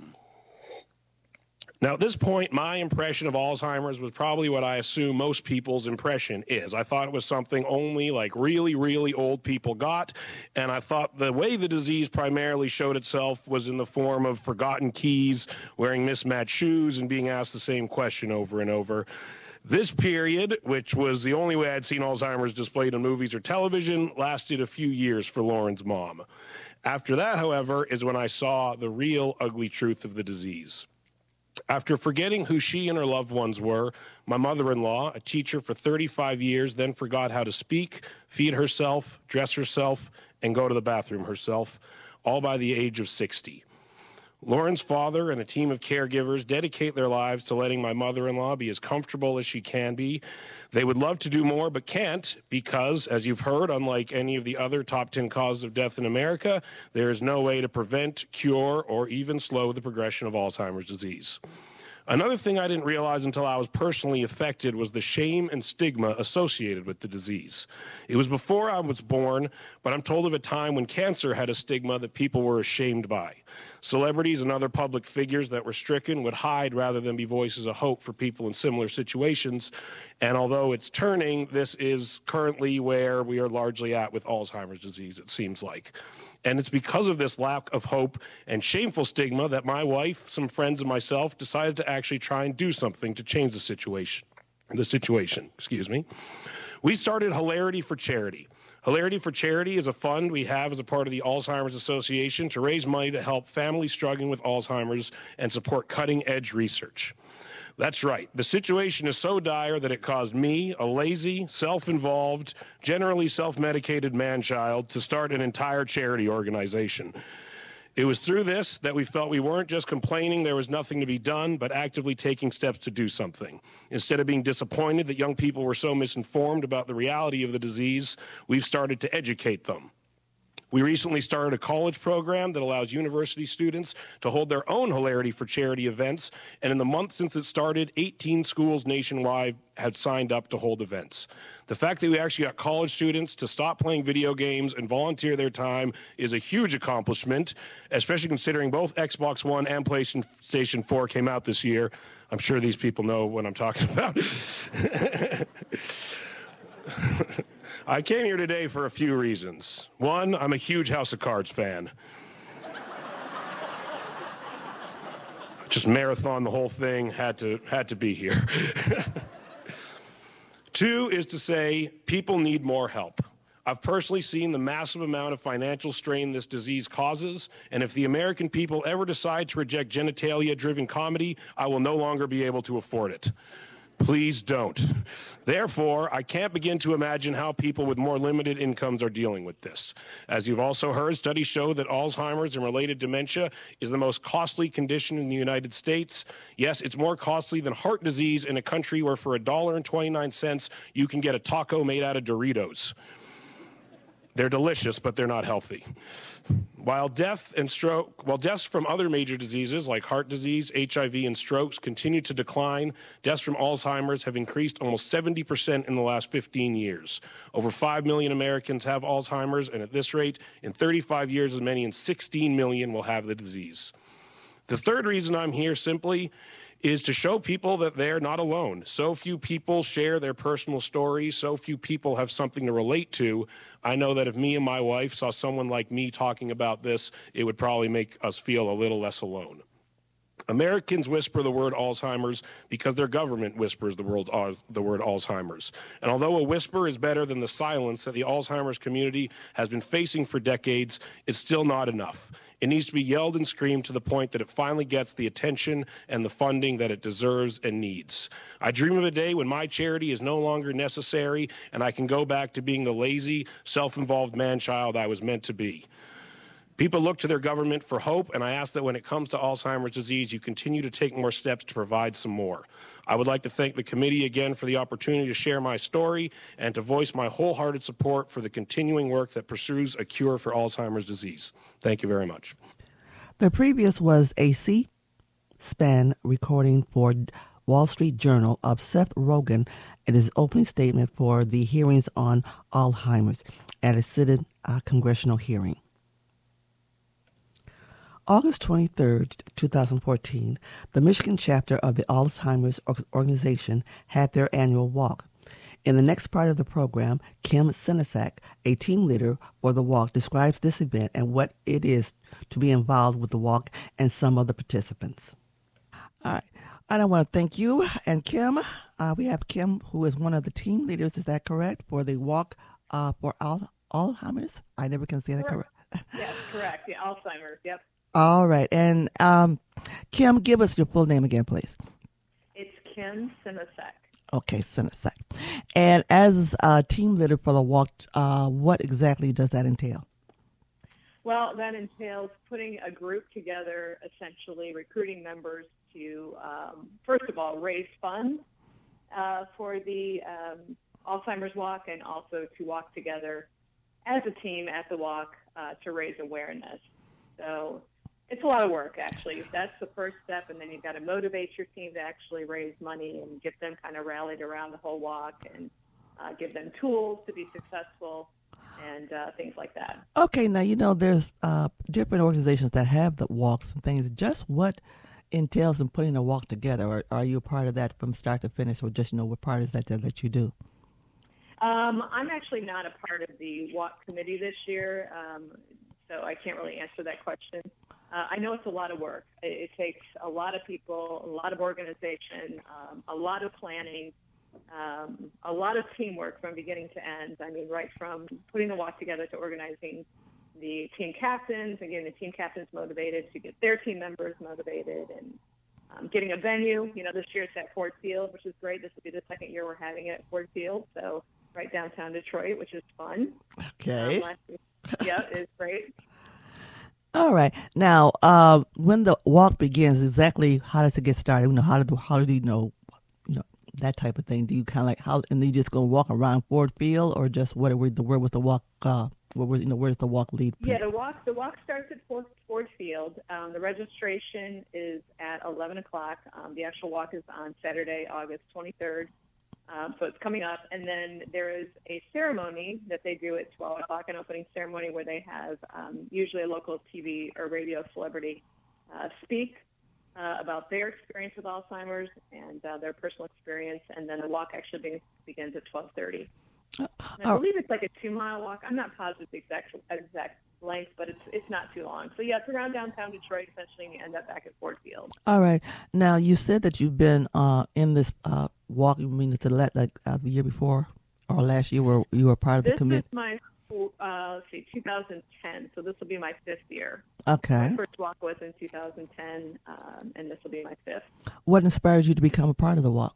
Now, at this point, my impression of Alzheimer's was probably what I assume most people's impression is. I thought it was something only like really, really old people got, and I thought the way the disease primarily showed itself was in the form of forgotten keys, wearing mismatched shoes, and being asked the same question over and over. This period, which was the only way I'd seen Alzheimer's displayed in movies or television, lasted a few years for Lauren's mom. After that, however, is when I saw the real ugly truth of the disease. After forgetting who she and her loved ones were, my mother-in-law, a teacher for thirty-five years, then forgot how to speak, feed herself, dress herself, and go to the bathroom herself, all by the age of sixty. Lauren's father and a team of caregivers dedicate their lives to letting my mother-in-law be as comfortable as she can be. They would love to do more but can't because, as you've heard, unlike any of the other top ten causes of death in America, there is no way to prevent, cure, or even slow the progression of Alzheimer's disease. Another thing I didn't realize until I was personally affected was the shame and stigma associated with the disease. It was before I was born, but I'm told of a time when cancer had a stigma that people were ashamed by. Celebrities and other public figures that were stricken would hide rather than be voices of hope for people in similar situations. And although it's turning, this is currently where we are largely at with Alzheimer's disease, it seems like. And it's because of this lack of hope and shameful stigma that my wife, some friends, and myself decided to actually try and do something to change the situation. The situation, excuse me. We started Hilarity for Charity. Hilarity for Charity is a fund we have as a part of the Alzheimer's Association to raise money to help families struggling with Alzheimer's and support cutting-edge research. That's right. The situation is so dire that it caused me, a lazy, self-involved, generally self-medicated man-child, to start an entire charity organization. It was through this that we felt we weren't just complaining there was nothing to be done, but actively taking steps to do something. Instead of being disappointed that young people were so misinformed about the reality of the disease, we've started to educate them. We recently started a college program that allows university students to hold their own Hilarity for Charity events, and in the month since it started, eighteen schools nationwide have signed up to hold events. The fact that we actually got college students to stop playing video games and volunteer their time is a huge accomplishment, especially considering both Xbox One and PlayStation four came out this year. I'm sure these people know what I'm talking about. I came here today for a few reasons. One, I'm a huge House of Cards fan. Just marathon the whole thing, had to, had to be here. Two is to say people need more help. I've personally seen the massive amount of financial strain this disease causes, and if the American people ever decide to reject genitalia-driven comedy, I will no longer be able to afford it. Please don't. Therefore, I can't begin to imagine how people with more limited incomes are dealing with this. As you've also heard, studies show that Alzheimer's and related dementia is the most costly condition in the United States. Yes, it's more costly than heart disease in a country where for one dollar and twenty-nine cents you can get a taco made out of Doritos. They're delicious, but they're not healthy. While death and stroke, while deaths from other major diseases like heart disease, H I V, and strokes continue to decline, deaths from Alzheimer's have increased almost seventy percent in the last fifteen years. Over five million Americans have Alzheimer's, and at this rate, in thirty-five years, as many as sixteen million will have the disease. The third reason I'm here simply is to show people that they're not alone. So few people share their personal stories. So few people have something to relate to. I know that if me and my wife saw someone like me talking about this, it would probably make us feel a little less alone. Americans whisper the word Alzheimer's because their government whispers the word, uh, the word Alzheimer's. And although a whisper is better than the silence that the Alzheimer's community has been facing for decades, it's still not enough. It needs to be yelled and screamed to the point that it finally gets the attention and the funding that it deserves and needs. I dream of a day when my charity is no longer necessary and I can go back to being the lazy, self-involved man-child I was meant to be. People look to their government for hope, and I ask that when it comes to Alzheimer's disease, you continue to take more steps to provide some more. I would like to thank the committee again for the opportunity to share my story and to voice my wholehearted support for the continuing work that pursues a cure for Alzheimer's disease. Thank you very much. The previous was a C-SPAN recording for Wall Street Journal of Seth Rogen in his opening statement for the hearings on Alzheimer's at a Senate uh, congressional hearing. August twenty-third, twenty fourteen, the Michigan chapter of the Alzheimer's organization had their annual walk. In the next part of the program, Kim Sinisak, a team leader for the walk, describes this event and what it is to be involved with the walk and some of the participants. All right. I want to thank you and Kim. Uh, we have Kim, who is one of the team leaders, is that correct, for the walk uh, for Al- Alzheimer's? I never can say that correct. Yes, correct. Yeah, Alzheimer's, yep. All right. And um, Kim, give us your full name again, please. It's Kim Sinisak. Okay, Sinisak. And as a team leader for the walk, uh, what exactly does that entail? Well, that entails putting a group together, essentially recruiting members to, um, first of all, raise funds uh, for the um, Alzheimer's Walk, and also to walk together as a team at the walk uh, to raise awareness. So it's a lot of work, actually. That's the first step, and then you've got to motivate your team to actually raise money and get them kind of rallied around the whole walk, and uh, give them tools to be successful and uh, things like that. Okay, now, you know, there's uh, different organizations that have the walks and things. Just what entails in putting a walk together? Or are you a part of that from start to finish, or just, you know, what part is that that you do? Um, I'm actually not a part of the walk committee this year, um, so I can't really answer that question. Uh, I know it's a lot of work. It, it takes a lot of people, a lot of organization, um, a lot of planning, um, a lot of teamwork from beginning to end. I mean, right from putting the walk together to organizing the team captains and getting the team captains motivated to get their team members motivated, and um, getting a venue. You know, this year it's at Ford Field, which is great. This will be the second year we're having it at Ford Field, so right downtown Detroit, which is fun. Okay. Um, last week, yeah, it's great. All right. Now, uh, when the walk begins, exactly how does it get started? You know, how do how do you know, you know, that type of thing? Do you kind of like how, and you just go walk around Ford Field, or just what? Where the where was the walk uh, where, where, you know, where's the walk lead? Yeah, the walk the walk starts at Ford, Ford Field. Um, the registration is at eleven o'clock. Um, the actual walk is on Saturday, August twenty-third. Um, so it's coming up, and then there is a ceremony that they do at twelve o'clock, an opening ceremony where they have um, usually a local T V or radio celebrity uh, speak uh, about their experience with Alzheimer's and uh, their personal experience, and then the walk actually be- begins at twelve thirty. I Oh. believe it's like a two-mile walk. I'm not positive the exact exact length, but it's it's not too long. So yeah, it's around downtown Detroit, essentially, and you end up back at Ford Field. All right. Now you said that you've been uh, in this uh, walk. You mean it's the la- like uh, the year before or last year, where you were part of the This committee? is my uh, let's see, two thousand ten. So this will be my fifth year. Okay. My first walk was in two thousand ten, um, and this will be my fifth. What inspired you to become a part of the walk?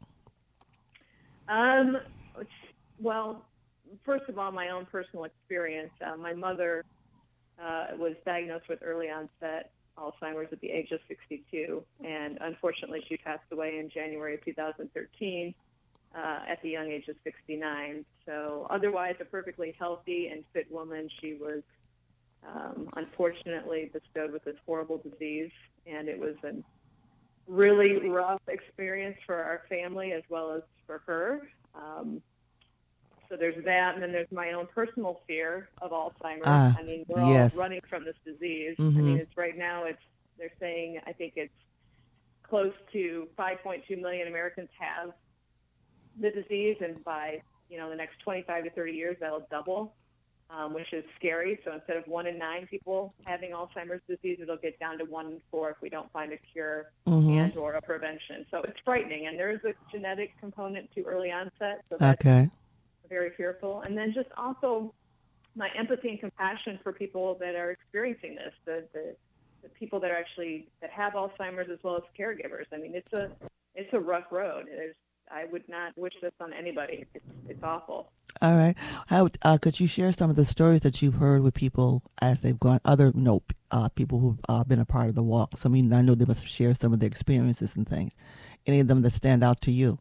Um, well, first of all, my own personal experience. Uh, my mother uh, was diagnosed with early onset Alzheimer's at the age of sixty-two, and unfortunately, she passed away in January of two thousand thirteen uh, at the young age of sixty-nine. So, otherwise, a perfectly healthy and fit woman, she was um, unfortunately bestowed with this horrible disease, and it was a really rough experience for our family as well as for her. Um, so there's that, and then there's my own personal fear of Alzheimer's. Ah, I mean, we're yes. all running from this disease. Mhm. I mean, it's right now. It's they're saying I think it's close to five point two million Americans have the disease, and by you know the next twenty-five to thirty years, that'll double, um, which is scary. So instead of one in nine people having Alzheimer's disease, it'll get down to one in four if we don't find a cure Mhm. and or a prevention. So it's frightening, and there is a genetic component to early onset. So that's Okay. very fearful. And then just also my empathy and compassion for people that are experiencing this, the, the, the people that are actually, that have Alzheimer's as well as caregivers. I mean, it's a, it's a rough road. There's, I would not wish this on anybody. It's, it's awful. All right. How uh, could you share some of the stories that you've heard with people as they've gone? Other, you know, uh, people who've uh, been a part of the walk. Some, I mean, I know they must share some of their experiences and things. Any of them that stand out to you?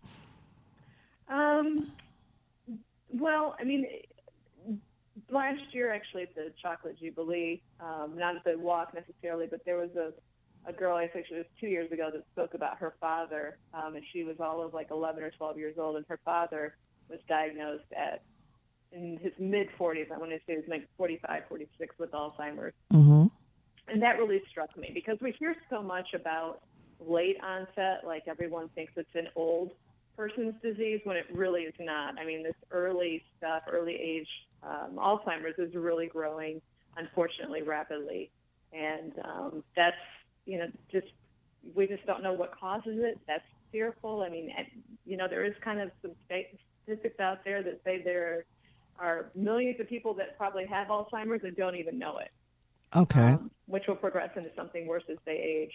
Um, well, I mean, last year actually at the Chocolate Jubilee, um, not at the walk necessarily, but there was a, a girl, I think it was two years ago, that spoke about her father, um, and she was all of like eleven or twelve years old, and her father was diagnosed at in his mid-forties. I want to say he was like forty-five, forty-six with Alzheimer's. Mm-hmm. And that really struck me because we hear so much about late onset, like everyone thinks it's an old person's disease when it really is not. I mean, this early stuff, early age um, Alzheimer's is really growing, unfortunately, rapidly. And um, that's, you know, just, we just don't know what causes it. That's fearful. I mean, and, you know, there is kind of some statistics out there that say there are millions of people that probably have Alzheimer's and don't even know it. Okay. Um, which will progress into something worse as they age.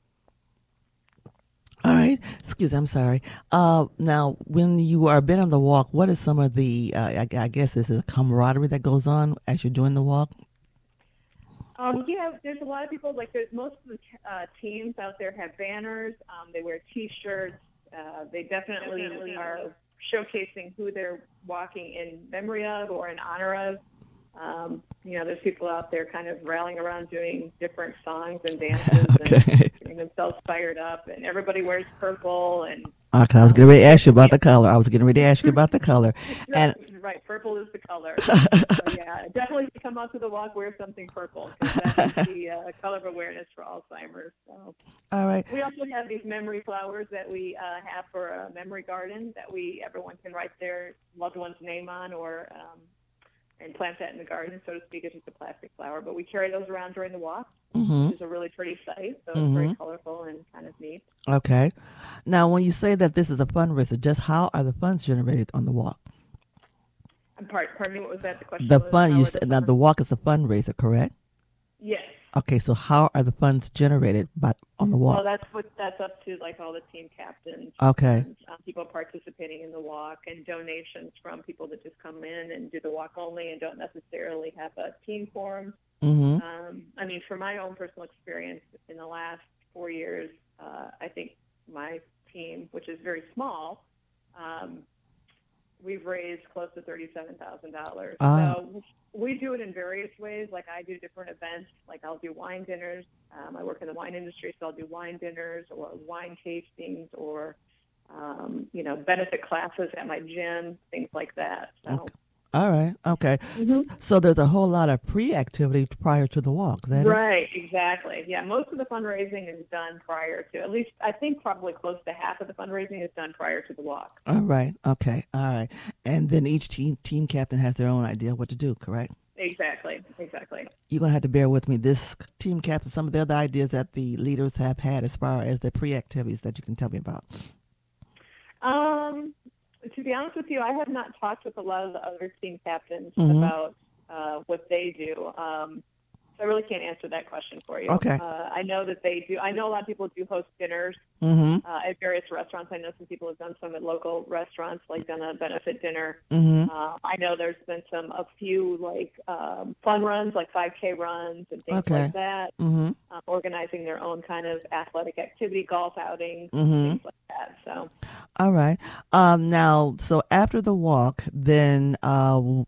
All right. Excuse me, I'm sorry. Uh, now, when you are been on the walk, what is some of the, uh, I, I guess this is a camaraderie that goes on as you're doing the walk? Um, yeah, there's a lot of people, like there's, most of the uh, teams out there have banners. Um, they wear T-shirts. Uh, they definitely are showcasing who they're walking in memory of or in honor of. Um, you know, there's people out there kind of rallying around doing different songs and dances Okay. and getting themselves fired up. And everybody wears purple. And Okay, I was getting ready to ask you about the color. I was getting ready to ask you about the color. And right, purple is the color. So, yeah, definitely if you come out to the walk, wear something purple because that's the uh, color of awareness for Alzheimer's. So. all right. We also have these memory flowers that we uh, have for a memory garden that we everyone can write their loved one's name on or um, and plant that in the garden, so to speak. It's just a plastic flower, but we carry those around during the walk, Mm-hmm. which is a really pretty sight. So it's Mhm. very colorful and kind of neat. Okay. Now, when you say that this is a fundraiser, just how are the funds generated on the walk? I'm part, pardon me, what was that? The question The was, fund how you are said the now funds- the walk is a fundraiser, correct? Yes. Okay, so how are the funds generated by on the Well, walk? that's what that's up to like all the team captains. Okay. And, um, people participating in the walk and donations from people that just come in and do the walk only and don't necessarily have a team form. Mm-hmm. Um, I mean, for my own personal experience in the last four years, uh, I think my team, which is very small, um, we've raised close to thirty-seven thousand dollars. Ah. So we do it in various ways. Like I do different events. Like I'll do wine dinners. Um, I work in the wine industry, so I'll do wine dinners or wine tastings or, um, you know, benefit classes at my gym, things like that. So. Okay. All right. Okay. Mm-hmm. So there's a whole lot of pre-activity prior to the walk. Is that Right, exactly. Yeah, most of the fundraising is done prior to, at least I think probably close to half of the fundraising is done prior to the walk. it? All right. Okay. All right. And then each team team captain has their own idea what to do, correct? Exactly, exactly. You're going to have to bear with me. This team captain, some of the other ideas that the leaders have had as far as the pre-activities that you can tell me about. Um, to be honest with you, I have not talked with a lot of the other team captains Mhm. about uh, what they do. Um, so I really can't answer that question for you. Okay. Uh, I know that they do. I know a lot of people do host dinners Mm-hmm. uh, at various restaurants. I know some people have done some at local restaurants, like done a benefit dinner. Mm-hmm. Uh, I know there's been some, a few like um, fun runs, like five K runs and things Okay. like that. Mm-hmm. Uh, organizing their own kind of athletic activity, golf outings, Mhm. things like that. So. All right. Um, now, so after the walk, then uh, w-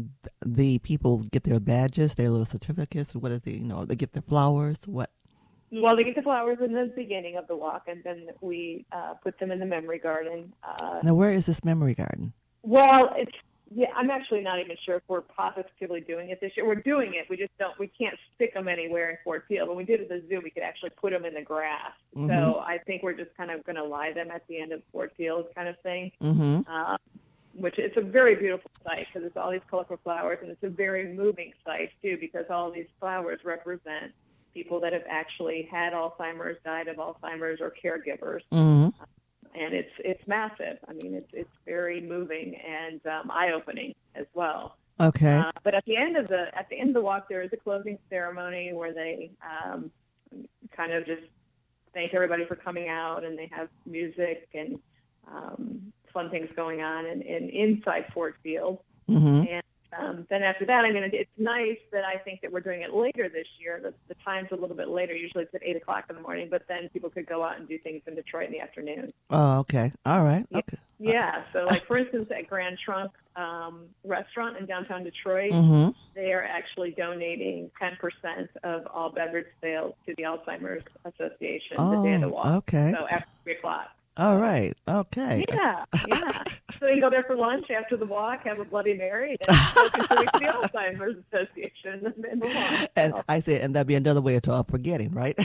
the people get their badges, their little certificates. What is it? You know, they get their flowers. What? Well, they get the flowers in the beginning of the walk, and then we uh, put them in the memory garden. Uh, Now, where is this memory garden? well, it's yeah. I'm actually not even sure if we're positively doing it this year. We're doing it. We just don't. We can't stick them anywhere in Ford Field. When we did it at the zoo, we could actually put them in the grass. Mhm. So I think we're just kind of going to lie them at the end of Ford Field, kind of thing. Mm-hmm. Uh, which it's a very beautiful site because it's all these colorful flowers, and it's a very moving site too because all these flowers represent people that have actually had Alzheimer's, died of Alzheimer's, or caregivers, Mm-hmm. and it's it's massive. I mean, it's it's very moving and um, eye-opening as well. Okay. Uh, but at the end of the at the end of the walk, there is a closing ceremony where they um, kind of just thank everybody for coming out, and they have music and um, fun things going on and, and inside Ford Field. Mm-hmm. And um, then after that, I mean, it, it's nice that I think that we're doing it later this year. The, the time's a little bit later. Usually it's at eight o'clock in the morning, but then people could go out and do things in Detroit in the afternoon. Oh, okay. All right. Yeah. Okay. Yeah. So, like, for instance, at Grand Trunk um, Restaurant in downtown Detroit, Mm-hmm. they are actually donating ten percent of all beverage sales to the Alzheimer's Association the day of the Oh, walk. okay. So after three o'clock. All right. Okay. Yeah, yeah. So you go there for lunch after the walk, have a Bloody Mary, and go contribute to the Alzheimer's Association in the, in the walk. And So. I said, and that'd be another way of forgetting, right?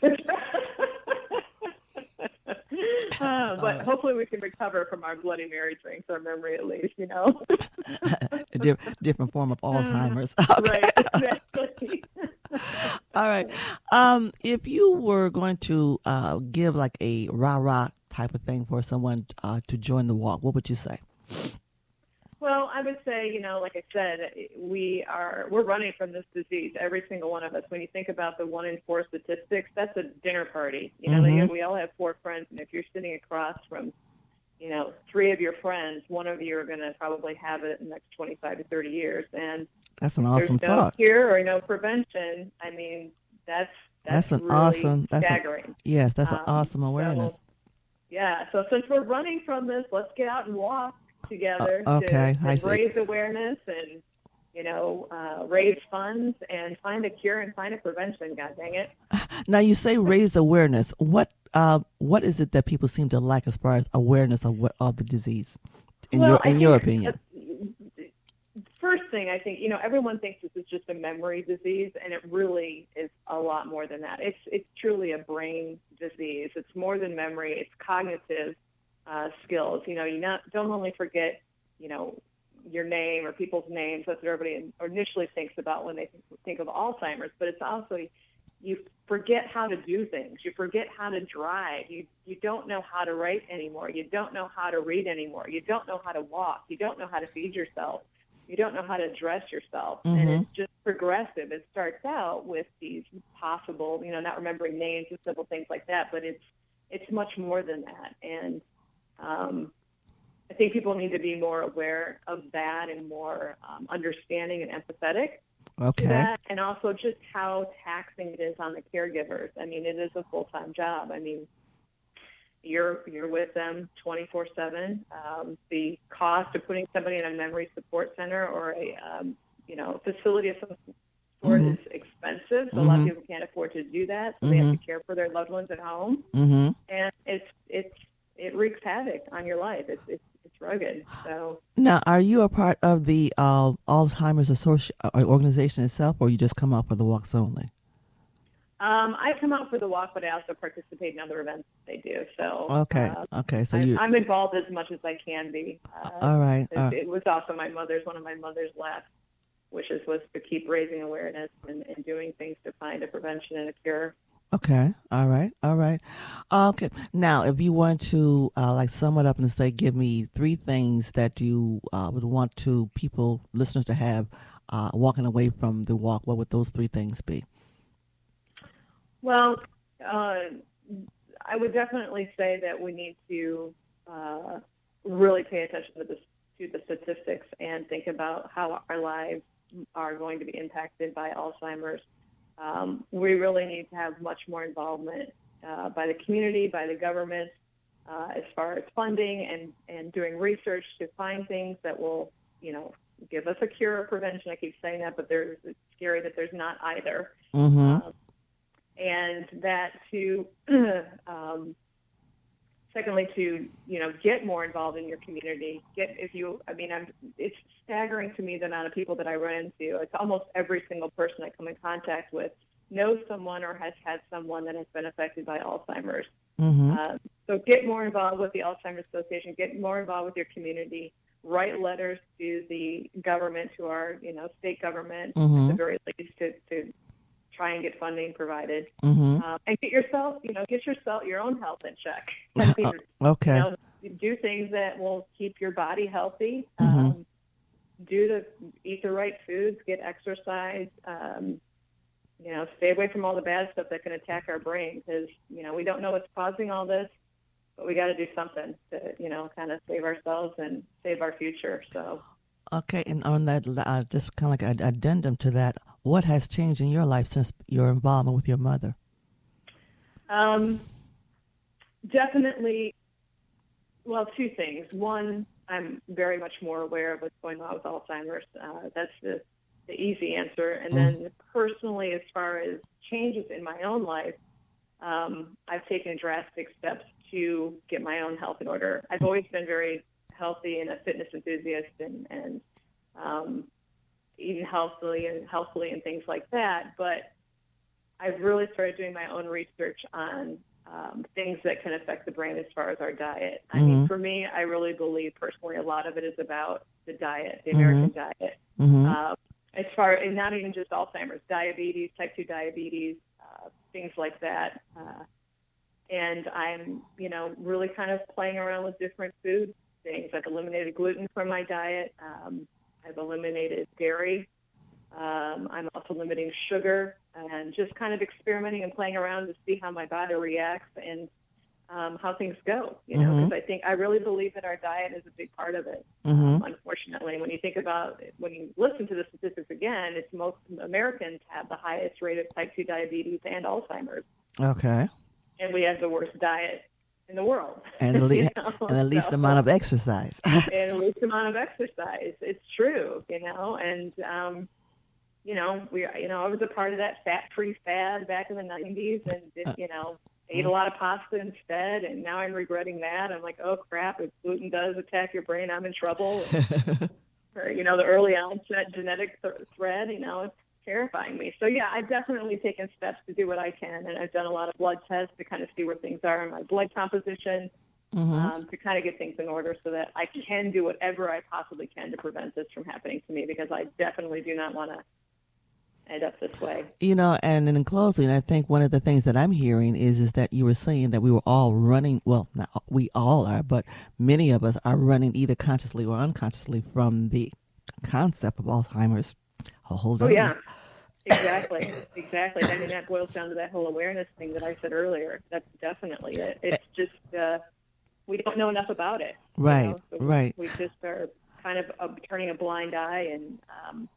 Uh, but hopefully we can recover from our Bloody Mary drinks, our memory at least, you know. A di- different form of Alzheimer's. Okay. Right, exactly. All right. Um, if you were going to uh, give like a rah-rah type of thing for someone uh, to join the walk, what would you say? Well, I would say, you know, like I said, we are we're running from this disease, every single one of us. When you think about the one in four statistics, that's a dinner party. You know, Mhm. we all have four friends, and if you're sitting across from, you know, three of your friends, one of you are going to probably have it in the next twenty-five to thirty years. And That's an if awesome there's no thought. cure or no prevention, I mean, that's that's, That's an really awesome. That's a, staggering. yes, that's an Um, awesome awareness. So, yeah, so since we're running from this, let's get out and walk together Uh, okay, to, I to see. raise awareness and, you know, uh, raise funds and find a cure and find a prevention, God dang it. Now you say raise awareness. What uh, what is it that people seem to lack as far as awareness of what of the disease? In Well, your I in your think, opinion. uh, First thing, I think, you know, everyone thinks this is just a memory disease, and it really is a lot more than that. It's it's truly a brain disease. It's more than memory. It's cognitive uh, skills. You know, you not don't only forget, you know, your name or people's names. That's what everybody initially thinks about when they think of Alzheimer's, but it's also you forget how to do things. You forget how to drive. You you don't know how to write anymore. You don't know how to read anymore. You don't know how to walk. You don't know how to feed yourself. You don't know how to dress yourself. And Mhm. it's just progressive. It starts out with these possible, you know, not remembering names and simple things like that, but it's it's much more than that. And um, I think people need to be more aware of that and more um, understanding and empathetic Okay. to that, and also just how taxing it is on the caregivers. I mean, it is a full-time job. I mean, you're you're with them twenty-four seven. Um, the cost of putting somebody in a memory support center or a um, you know facility of some sort Mhm. is expensive. So a Mhm. lot of people can't afford to do that. So they have Mhm. to care for their loved ones at home, Mm-hmm. and it's it's it wreaks havoc on your life. It's it's it's rugged. So Now, are you a part of the uh, Alzheimer's Associ- uh, organization itself, or you just come out for the walks only? um, I come out for the walk, but I also participate in other events they do. So Okay, uh, okay, so I'm, you. I'm involved as much as I can be. Uh, All right. it, Uh, it was also my mother's one of my mother's last wishes was to keep raising awareness and, and doing things to find a prevention and a cure. okay. All right. All right. Okay. Now, if you want to uh, like sum it up and say, give me three things that you uh, would want to people, listeners, to have uh, walking away from the walk, what would those three things be? Well, uh, I would definitely say that we need to uh, really pay attention to the, to the statistics and think about how our lives are going to be impacted by Alzheimer's. Um, we really need to have much more involvement uh, by the community, by the government, uh, as far as funding and, and doing research to find things that will, you know, give us a cure or prevention. I keep saying that, but there's, it's scary that there's not either. Mm-hmm. Um, and that to, um, secondly, to, you know, get more involved in your community. Get, if you, I mean, I'm, it's staggering to me the amount of people that I run into. It's almost every single person I come in contact with knows someone or has had someone that has been affected by Alzheimer's. Mm-hmm. Uh, so get more involved with the Alzheimer's Association. Get more involved with your community. Write letters to the government, to our, you know, state government, Mhm. at the very least, to, to try and get funding provided. Mhm. Um, and get yourself, you know, get yourself your own health in check. Uh, okay. You know, do things that will keep your body healthy. Mhm. Um, do the eat the right foods. Get exercise. Um, you know, stay away from all the bad stuff that can attack our brain, because you know we don't know what's causing all this, but we got to do something to, you know, kind of save ourselves and save our future. So. Okay, and on that, uh, just kind of like an addendum to that, what has changed in your life since your involvement with your mother? Um, definitely, well, two things. One, I'm very much more aware of what's going on with Alzheimer's. Uh, that's the, the easy answer. And then personally, as far as changes in my own life, um, I've taken drastic steps to get my own health in order. I've always been very healthy and a fitness enthusiast and, and um, eating healthily and healthfully and things like that. But I've really started doing my own research on um, things that can affect the brain as far as our diet. I mean, Mhm. for me, I really believe personally a lot of it is about the diet, the American Mhm. diet. Mhm. Uh, as far and not even just Alzheimer's, diabetes, type two diabetes, uh, things like that. Uh, and I'm, you know, really kind of playing around with different food things. I've eliminated gluten from my diet. Um, I've eliminated dairy. Um, I'm also limiting sugar and just kind of experimenting and playing around to see how my body reacts and um, how things go, you know, because Mhm. I think I really believe that our diet is a big part of it. Mhm. Um, unfortunately, when you think about it, when you listen to the statistics again, it's most Americans have the highest rate of type two diabetes and Alzheimer's, Okay. and we have the worst diet in the world. And the, le- you know? and the least So- amount of exercise. and the least amount of exercise. It's true, you know, and, um, you know, we, you know, I was a part of that fat-free fad back in the nineties and, did, you know, ate a lot of pasta instead, and now I'm regretting that. I'm like, oh, crap, if gluten does attack your brain, I'm in trouble. or, you know, the early onset genetic th- thread, you know, it's terrifying me. So, yeah, I've definitely taken steps to do what I can, and I've done a lot of blood tests to kind of see where things are in my blood composition. Mhm. Um, to kind of get things in order so that I can do whatever I possibly can to prevent this from happening to me, because I definitely do not want to end up this way. You know, and in closing, I think one of the things that I'm hearing is is that you were saying that we were all running, well, not we all are, but many of us are running either consciously or unconsciously from the concept of Alzheimer's. Oh, hold Oh, on. yeah, exactly, exactly. I mean, that boils down to that whole awareness thing that I said earlier. That's definitely it. It's just uh, we don't know enough about it. you Right, know? So we- right. We just are kind of uh, turning a blind eye and, um,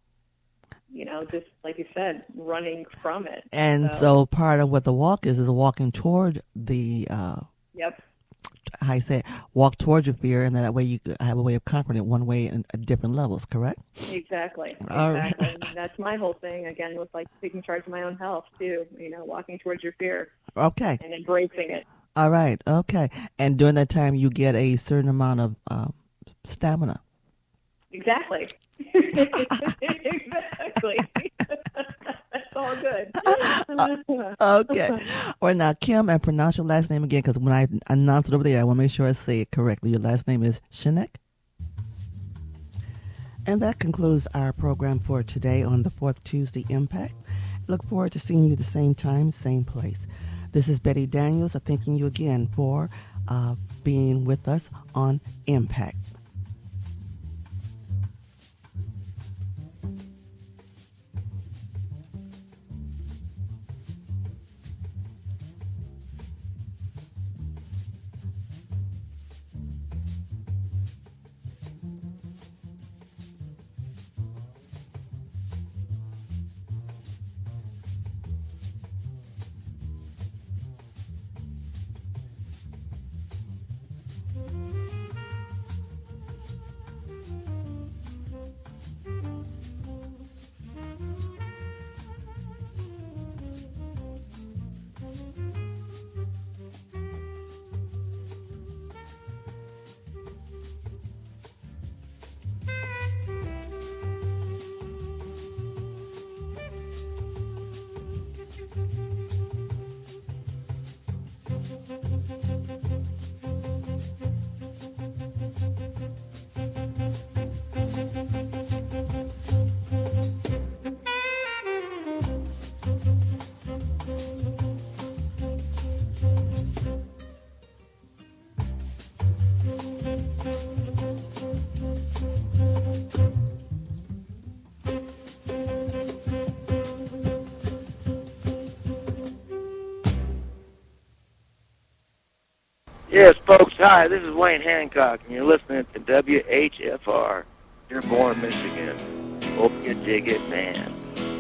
you know, just like you said, running from it. And so part of what the walk is is walking toward the uh, Yep. How you say it, walk towards your fear, and that way you have a way of conquering it one way in at different levels, correct? Exactly. All exactly. right. And that's my whole thing, again, with like taking charge of my own health, too, you know, walking towards your fear. Okay. And embracing it. All right. Okay. And during that time, you get a certain amount of uh, stamina. Exactly. Exactly. That's all good. uh, okay. All right, now, Kim, and pronounce your last name again, because when I announce it over there, I want to make sure I say it correctly. Your last name is Shinek? And that concludes our program for today on the Fourth Tuesday Impact. Look forward to seeing you the same time, same place. This is Betty Daniels, thanking you again for uh, being with us on Impact. Yes, folks, hi, this is Wayne Hancock, and you're listening to W H F R, Dearborn, Michigan. Hope you dig it, man.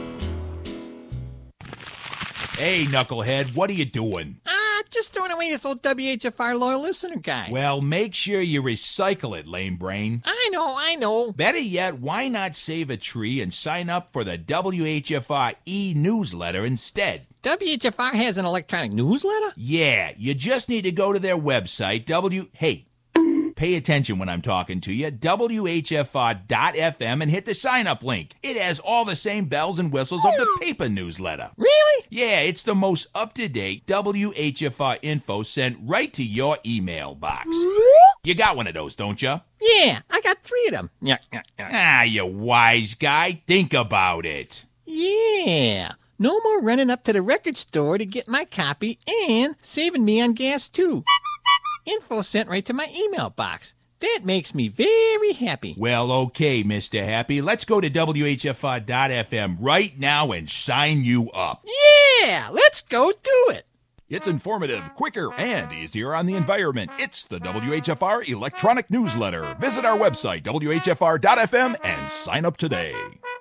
Hey, knucklehead, what are you doing? Ah, just throwing away this old W H F R loyal listener guy. Well, make sure you recycle it, lame brain. I know, I know. Better yet, why not save a tree and sign up for the W H F R e-newsletter instead? W H F R has an electronic newsletter? Yeah, you just need to go to their website, W... Hey, pay attention when I'm talking to you, W H F R dot F M, and hit the sign-up link. It has all the same bells and whistles of the paper newsletter. Really? Yeah, it's the most up-to-date W H F R info sent right to your email box. You got one of those, don't you? Yeah, I got three of them. Yeah, yeah, yeah. Ah, you wise guy. Think about it. Yeah. No more running up to the record store to get my copy and saving me on gas, too. Info sent right to my email box. That makes me very happy. Well, okay, Mister Happy. Let's go to W H F R dot F M right now and sign you up. Yeah, let's go do it. It's informative, quicker, and easier on the environment. It's the W H F R electronic newsletter. Visit our website, W H F R dot F M, and sign up today.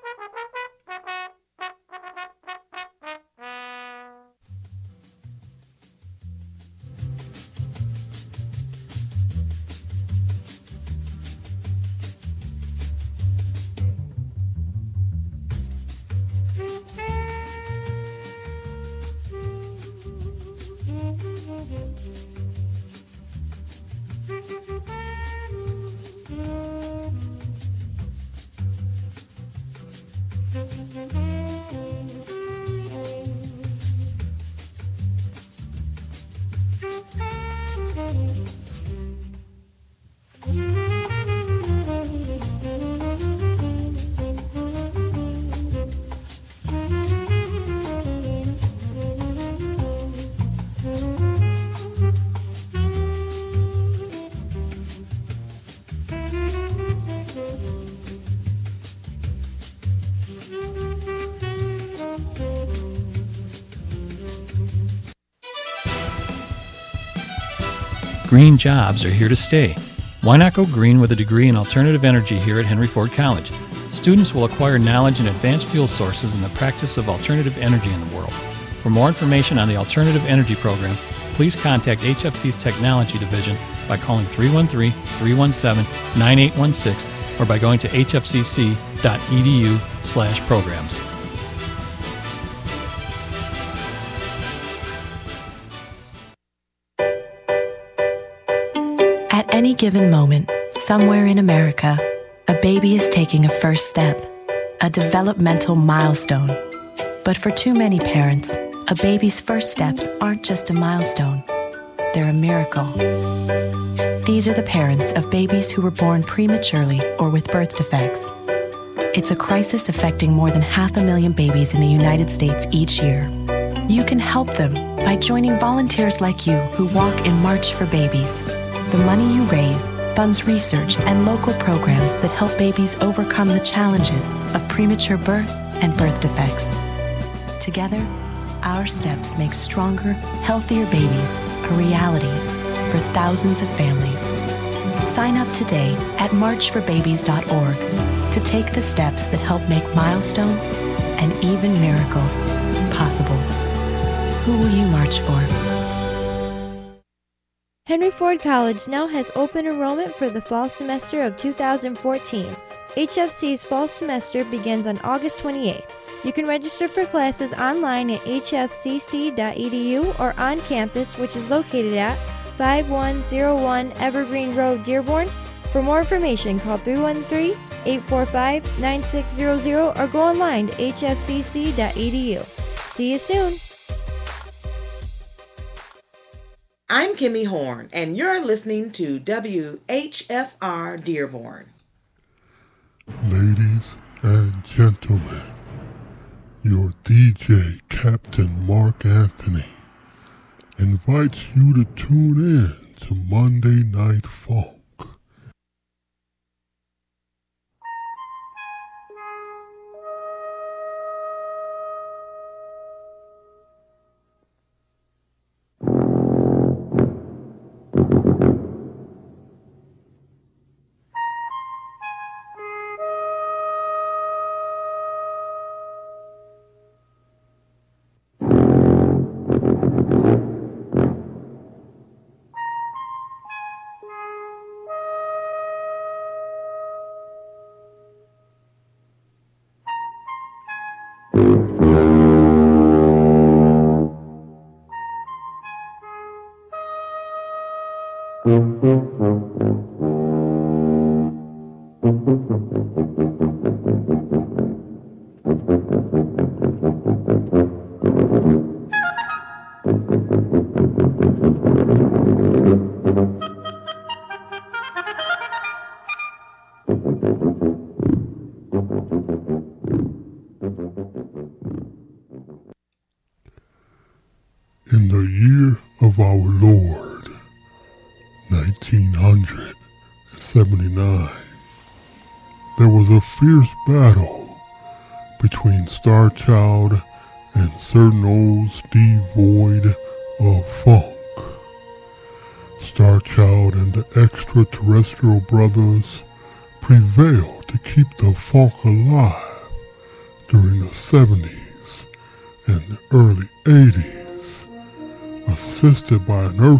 Green jobs are here to stay. Why not go green with a degree in alternative energy here at Henry Ford College? Students will acquire knowledge in advanced fuel sources and the practice of alternative energy in the world. For more information on the alternative energy program, please contact H F C's Technology Division by calling three one three, three one seven, nine eight one six or by going to h f c c dot e d u slash programs. At any given moment, somewhere in America, a baby is taking a first step, a developmental milestone. But for too many parents, a baby's first steps aren't just a milestone, they're a miracle. These are the parents of babies who were born prematurely or with birth defects. It's a crisis affecting more than half a million babies in the United States each year. You can help them by joining volunteers like you who walk in March for Babies. The money you raise funds research and local programs that help babies overcome the challenges of premature birth and birth defects. Together, our steps make stronger, healthier babies a reality for thousands of families. Sign up today at march for babies dot org to take the steps that help make milestones and even miracles possible. Who will you march for? Henry Ford College now has open enrollment for the fall semester of two thousand fourteen. H F C's fall semester begins on August twenty-eighth. You can register for classes online at h f c c dot e d u or on campus, which is located at five one zero one Evergreen Road, Dearborn. For more information, call three one three, eight four five, nine six zero zero or go online to h f c c dot e d u. See you soon! I'm Kimmy Horn, and you're listening to W H F R Dearborn. Ladies and gentlemen, your D J, Captain Mark Anthony, invites you to tune in to Monday Night Funk. In the year of our Lord, nineteen seventy-nine, there was a fierce battle between Star Child and certain old Steve Void of funk. Star Child and the Extraterrestrial Brothers prevailed to keep the funk alive during the seventies and the early eighties. Assisted by an earth